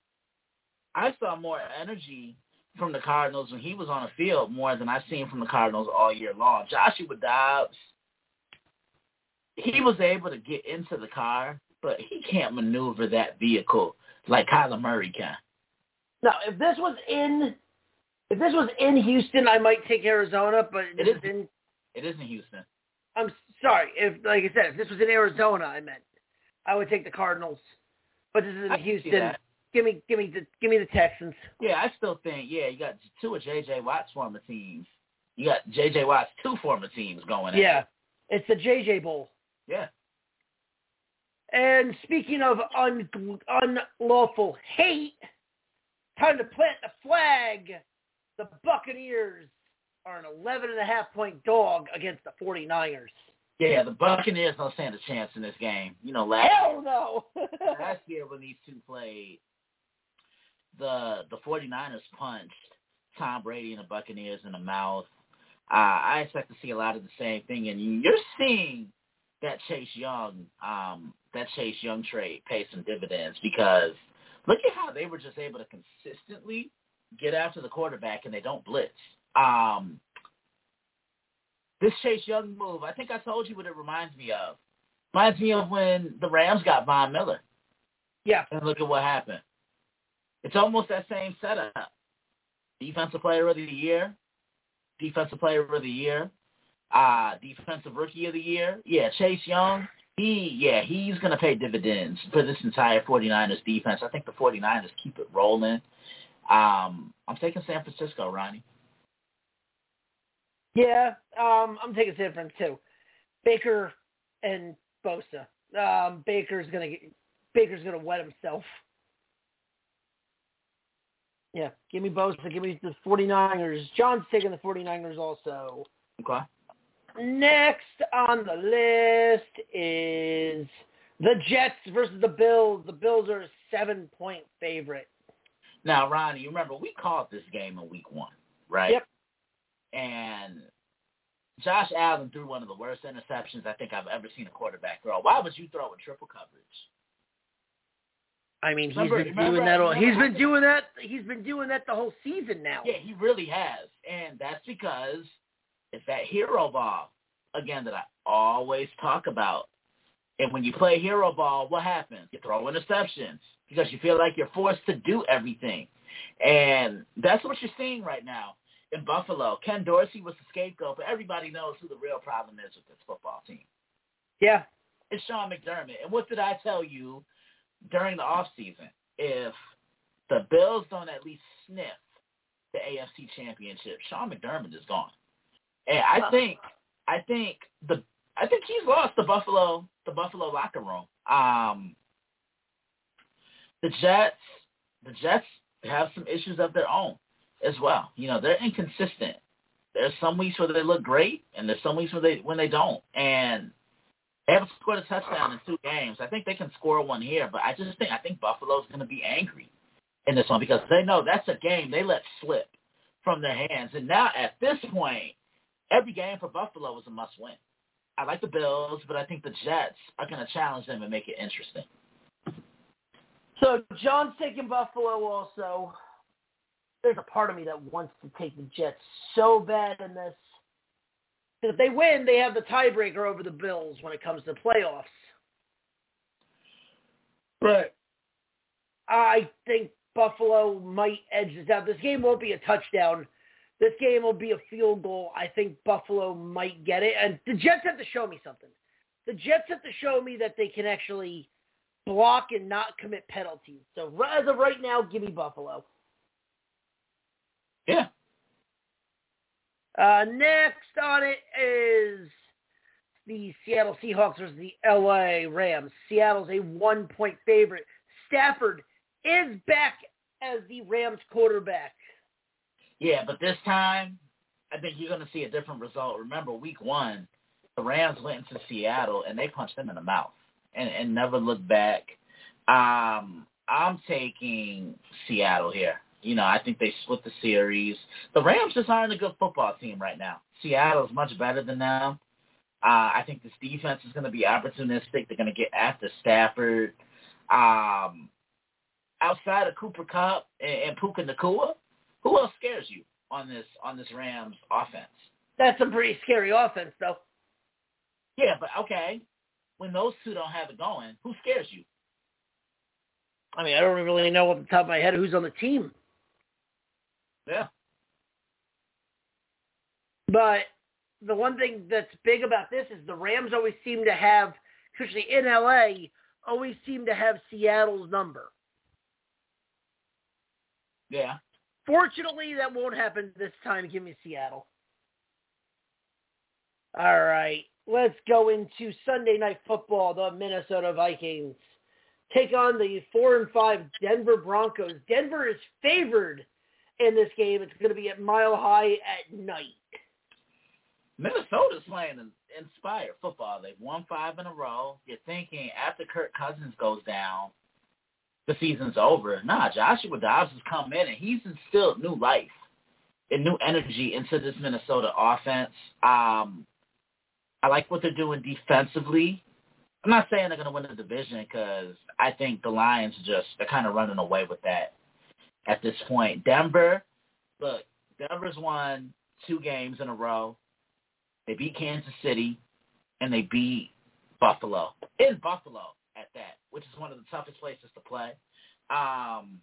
I saw more energy from the Cardinals when he was on the field more than I've seen from the Cardinals all year long. Joshua Dobbs, he was able to get into the car, but he can't maneuver that vehicle like Kyler Murray can. Now, if this was in, if this was in Houston, I might take Arizona, but it is in. It is in Houston. I'm sorry. If, like I said, if this was in Arizona, I meant I would take the Cardinals, but this is in I Houston. Give me, give me the, give me the Texans. Yeah, I still think. Yeah, you got two of J J Watt's former teams. You got J J Watt's two former teams going. Yeah, at it. It's the J J Bowl. Yeah. And speaking of un, unlawful hate, time to plant the flag. The Buccaneers are an eleven and a half point dog against the 49ers. Yeah, the Buccaneers don't stand a chance in this game. You know, last Hell no. last year when these two played, the the 49ers punched Tom Brady and the Buccaneers in the mouth. Uh, I expect to see a lot of the same thing, and you're seeing that Chase Young, um, that Chase Young trade pay some dividends because look at how they were just able to consistently get after the quarterback and they don't blitz. Um, this Chase Young move, I think I told you what it reminds me of. Reminds me of when the Rams got Von Miller. Yeah. And look at what happened. It's almost that same setup. Defensive player of the year, defensive player of the year, uh, defensive rookie of the year. Yeah, Chase Young, he, yeah, he's going to pay dividends for this entire 49ers defense. I think the 49ers keep it rolling. Um, I'm taking San Francisco, Ronnie. Yeah, um, I'm taking San Fran too. Baker and Bosa. Um, Baker's gonna get, Baker's gonna wet himself. Yeah, give me Bosa. Give me the 49ers. John's taking the 49ers also. Okay. Next on the list is the Jets versus the Bills. The Bills are a seven-point favorite. Now, Ronnie, you remember we called this game in week one, right? Yep. And Josh Allen threw one of the worst interceptions I think I've ever seen a quarterback throw. Why would you throw a triple coverage? I mean, he's remember, been remember, doing that. All, remember, he's been doing that. He's been doing that the whole season now. Yeah, he really has, and that's because it's that hero ball again that I always talk about. And when you play hero ball, what happens? You throw interceptions because you feel like you're forced to do everything. And that's what you're seeing right now in Buffalo. Ken Dorsey was the scapegoat, but everybody knows who the real problem is with this football team. Yeah. It's Sean McDermott. And what did I tell you during the offseason? If the Bills don't at least sniff the A F C Championship, Sean McDermott is gone. And I think I think the I think he's lost the Buffalo the Buffalo locker room. Um, the Jets the Jets have some issues of their own as well. You know, they're inconsistent. There's some weeks where they look great, and there's some weeks where they when they don't. And they haven't scored a touchdown in two games. I think they can score one here, but I just think I think Buffalo's going to be angry in this one because they know that's a game they let slip from their hands. And now at this point, every game for Buffalo is a must-win. I like the Bills, but I think the Jets are going to challenge them and make it interesting. So John's taking Buffalo also. There's a part of me that wants to take the Jets so bad in this. Because if they win, they have the tiebreaker over the Bills when it comes to playoffs. Right. I think Buffalo might edge this out. This game won't be a touchdown. This game will be a field goal. I think Buffalo might get it. And the Jets have to show me something. The Jets have to show me that they can actually block and not commit penalties. So as of right now, give me Buffalo. Yeah. Uh, next on it is the Seattle Seahawks versus the L A Rams. Seattle's a one-point favorite. Stafford is back as the Rams quarterback. Yeah, but this time, I think you're going to see a different result. Remember, week one, the Rams went into Seattle, and they punched them in the mouth and, and never looked back. Um, I'm taking Seattle here. You know, I think they split the series. The Rams just aren't a good football team right now. Seattle's much better than them. Uh, I think this defense is going to be opportunistic. They're going to get after Stafford. Um, outside of Cooper Kupp and, and Puka Nacua, who else scares you on this on this Rams offense? That's a pretty scary offense, though. Yeah, but okay. When those two don't have it going, who scares you? I mean, I don't really know off the top of my head who's on the team. Yeah. But the one thing that's big about this is the Rams always seem to have, especially in L A, always seem to have Seattle's number. Yeah. Fortunately, that won't happen this time. Give me Seattle. All right. Let's go into Sunday Night Football. The Minnesota Vikings take on the four and five Denver Broncos. Denver is favored in this game. It's going to be at Mile High at night. Minnesota's playing an inspired football. They've won five in a row. You're thinking after Kirk Cousins goes down, the season's over. Nah, Joshua Dobbs has come in, and he's instilled new life and new energy into this Minnesota offense. Um, I like what they're doing defensively. I'm not saying they're going to win the division because I think the Lions just, they're kind of running away with that at this point. Denver, look, Denver's won two games in a row. They beat Kansas City, and they beat Buffalo. In Buffalo at that, which is one of the toughest places to play. Um,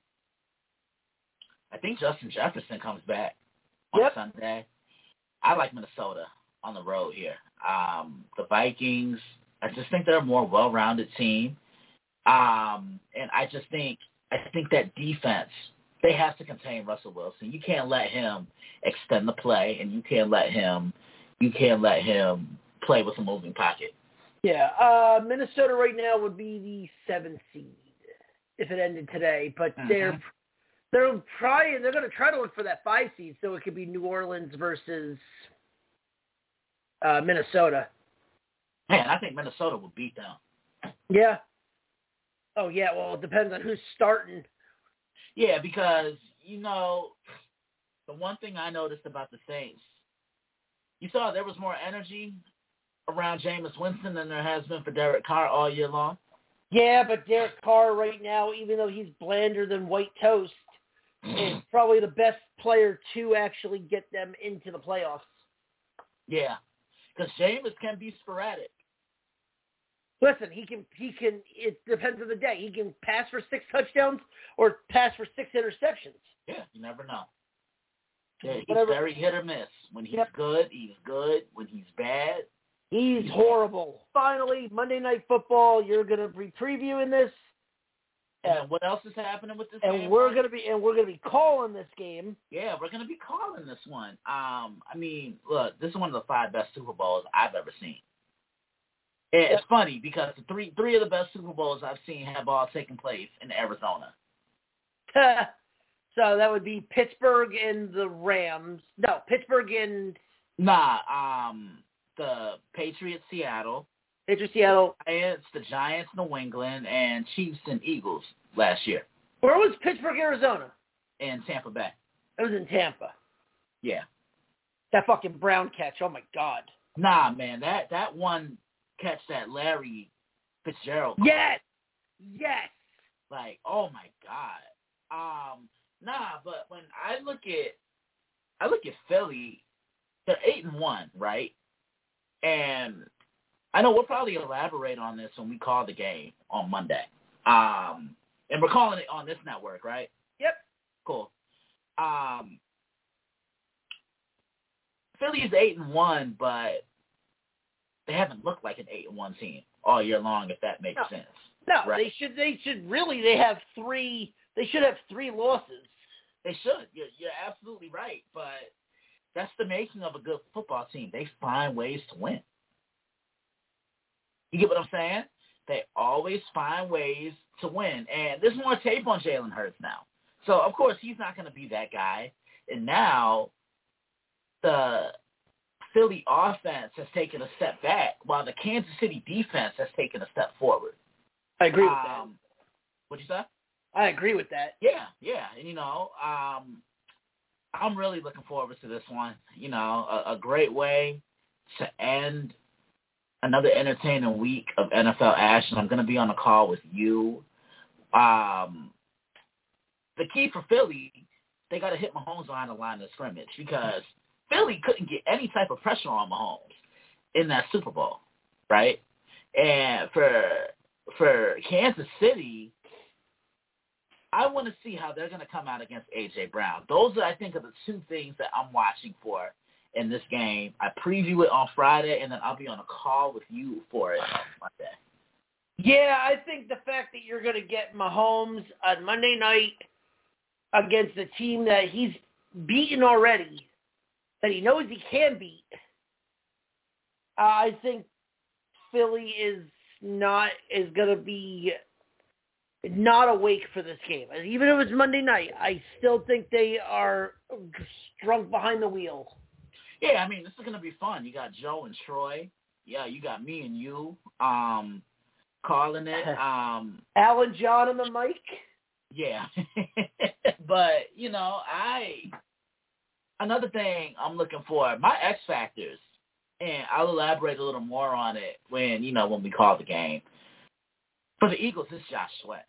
I think Justin Jefferson comes back on yep. Sunday. I like Minnesota on the road here. Um, the Vikings, I just think they're a more well-rounded team. Um, and I just think, I think that defense, they have to contain Russell Wilson. You can't let him extend the play, and you can't let him, you can't let him play with a moving pocket. Yeah, uh, Minnesota right now would be the seventh seed if it ended today, but mm-hmm. they're they're trying. They're going to try to look for that five seed, so it could be New Orleans versus uh, Minnesota. Man, I think Minnesota will beat them. Yeah. Oh yeah. Well, it depends on who's starting. Yeah, because you know the one thing I noticed about the Saints, you saw there was more energy around Jameis Winston than there has been for Derek Carr all year long. Yeah, but Derek Carr right now, even though he's blander than white toast, is probably the best player to actually get them into the playoffs. Yeah, because Jameis can be sporadic. Listen, he can, he can, it depends on the day. He can pass for six touchdowns or pass for six interceptions. Yeah, you never know. Yeah, he's Whatever. very hit or miss. When he's Yep. good, he's good. When he's bad, He's horrible. Finally, Monday Night Football, you're going to be previewing this. and what else is happening with this And game? we're gonna be and we're gonna be calling this game. Yeah, we're gonna be calling this one. Um, I mean, look, this is one of the five best Super Bowls I've ever seen. And it's Yep. funny because the three three of the best Super Bowls I've seen have all taken place in Arizona. So that would be Pittsburgh and the Rams. No, Pittsburgh and Nah, um, the Patriots, Seattle, Pittsburgh, Seattle. Giants, the Giants, New England, and Chiefs and Eagles last year Where was Pittsburgh, Arizona? in Tampa Bay. It was in Tampa. Yeah. That fucking Brown catch. Oh my God. Nah, man, that that one catch that Larry Fitzgerald. Yes. Yes. Like, oh my God. Um, nah, but when I look at I look at Philly, they're eight and one, right? And I know we'll probably elaborate on this when we call the game on Monday. Um, and we're calling it on this network, right? Yep. Cool. Um, Philly is eight and one, but they haven't looked like an eight and one team all year long, if that makes No. sense. No, Right. they should. They should really. They have three. They should have three losses. They should. You're, you're absolutely right, but that's the making of a good football team. They find ways to win. You get what I'm saying? They always find ways to win. And there's more tape on Jalen Hurts now. So, of course, he's not going to be that guy. And now the Philly offense has taken a step back while the Kansas City defense has taken a step forward. I agree with Um, what'd you say? that. I agree with that. Yeah, yeah. And, you know, um, I'm really looking forward to this one. You know, a, a great way to end another entertaining week of N F L action. I'm going to be on a call with you. Um, the key for Philly, they got to hit Mahomes behind the line of scrimmage because Philly couldn't get any type of pressure on Mahomes in that Super Bowl, right? And for for Kansas City, I want to see how they're going to come out against A J. Brown. Those, are, I think, are the two things that I'm watching for in this game. I preview it on Friday, and then I'll be on a call with you for it on Monday. Yeah, I think the fact that you're going to get Mahomes on Monday night against a team that he's beaten already, that he knows he can beat, uh, I think Philly is not is going to be not awake for this game. And even if it's Monday night, I still think they are drunk behind the wheel. Yeah, I mean, this is going to be fun. You got Joe and Troy. Yeah, you got me and you um, calling it. Um, Alan John and the mic. Yeah. But, you know, I another thing I'm looking for, my X factors, and I'll elaborate a little more on it when, you know, when we call the game. For the Eagles, it's Josh Sweat.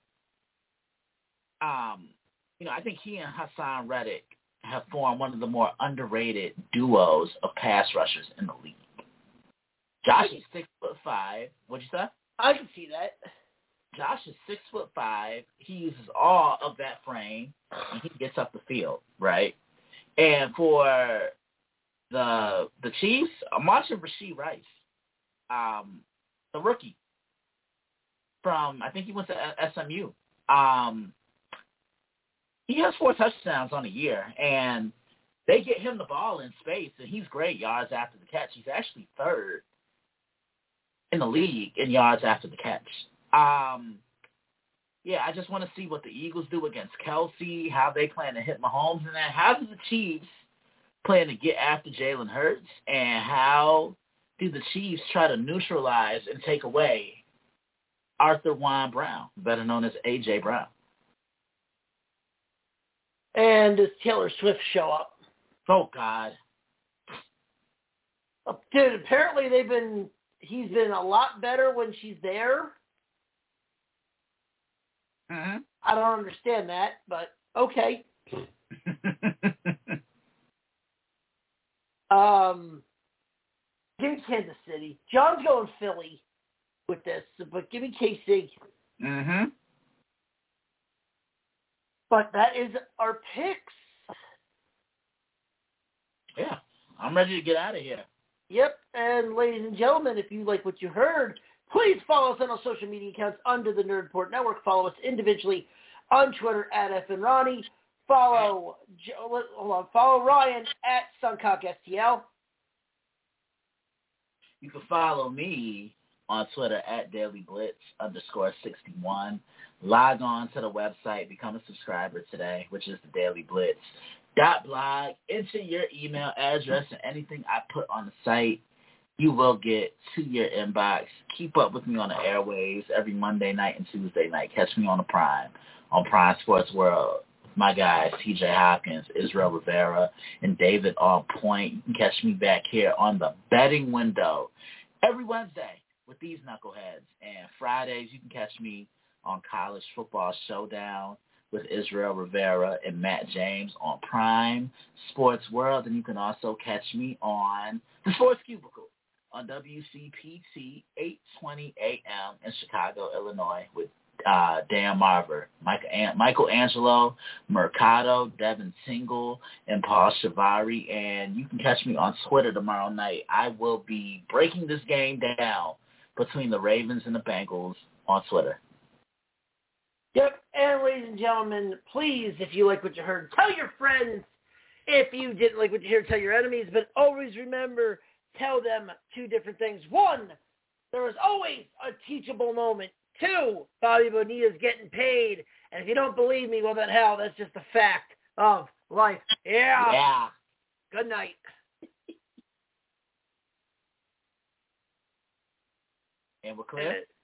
Um, you know, I think he and Hassan Reddick have formed one of the more underrated duos of pass rushers in the league. Josh is six foot five. What'd you say? I can see that. Josh is six foot five. He uses all of that frame, and he gets up the field, right? And for the the Chiefs, I'm watching Rashee Rice, um, the rookie from, I think he went to S M U. Um, he has four touchdowns on a year, and they get him the ball in space, and he's great yards after the catch. He's actually third in the league in yards after the catch. Um, yeah, I just want to see what the Eagles do against Kelsey, how they plan to hit Mahomes, and then how do the Chiefs plan to get after Jalen Hurts, and how do the Chiefs try to neutralize and take away Arthur Juan Brown, better known as A J. Brown. And does Taylor Swift show up? Oh, God. Oh, dude, apparently they've been, he's been a lot better when she's there. Mm-hmm. I don't understand that, but okay. Um, give me Kansas City. John's going Philly. with this. But give me K C. Mm-hmm. But that is our picks. Yeah, I'm ready to get out of here. Yep, and ladies and gentlemen, if you like what you heard, please follow us on our social media accounts under the Nerdport Network. Follow us individually on Twitter at F and Ronnie. Follow hold on, follow Ryan at Suncock S T L. You can follow me on Twitter at Daily Blitz underscore sixty-one. Log on to the website, become a subscriber today, which is the Daily Blitz. Dot blog, enter your email address and anything I put on the site, you will get to your inbox. Keep up with me on the airwaves every Monday night and Tuesday night. Catch me on the Prime, on Prime Sports World. My guys, T J Hopkins, Israel Rivera, and David On Point. You can catch me back here on the betting window every Wednesday with these knuckleheads. And Fridays, you can catch me on College Football Showdown with Israel Rivera and Matt James on Prime Sports World. And you can also catch me on the Sports Cubicle on W C P T eight twenty A M in Chicago, Illinois with uh, Dan Marver, Michael, An- Michelangelo Mercado, Devin Tingle, and Paul Shivari. And you can catch me on Twitter tomorrow night. I will be breaking this game down between the Ravens and the Bengals on Twitter. Yep, and ladies and gentlemen, please, if you like what you heard, tell your friends. If you didn't like what you heard, tell your enemies. But always remember, tell them two different things. One, there is always a teachable moment. Two, Bobby Bonilla's getting paid. And if you don't believe me, well, then hell, that's just a fact of life. Yeah. Yeah. Good night. And we're clear?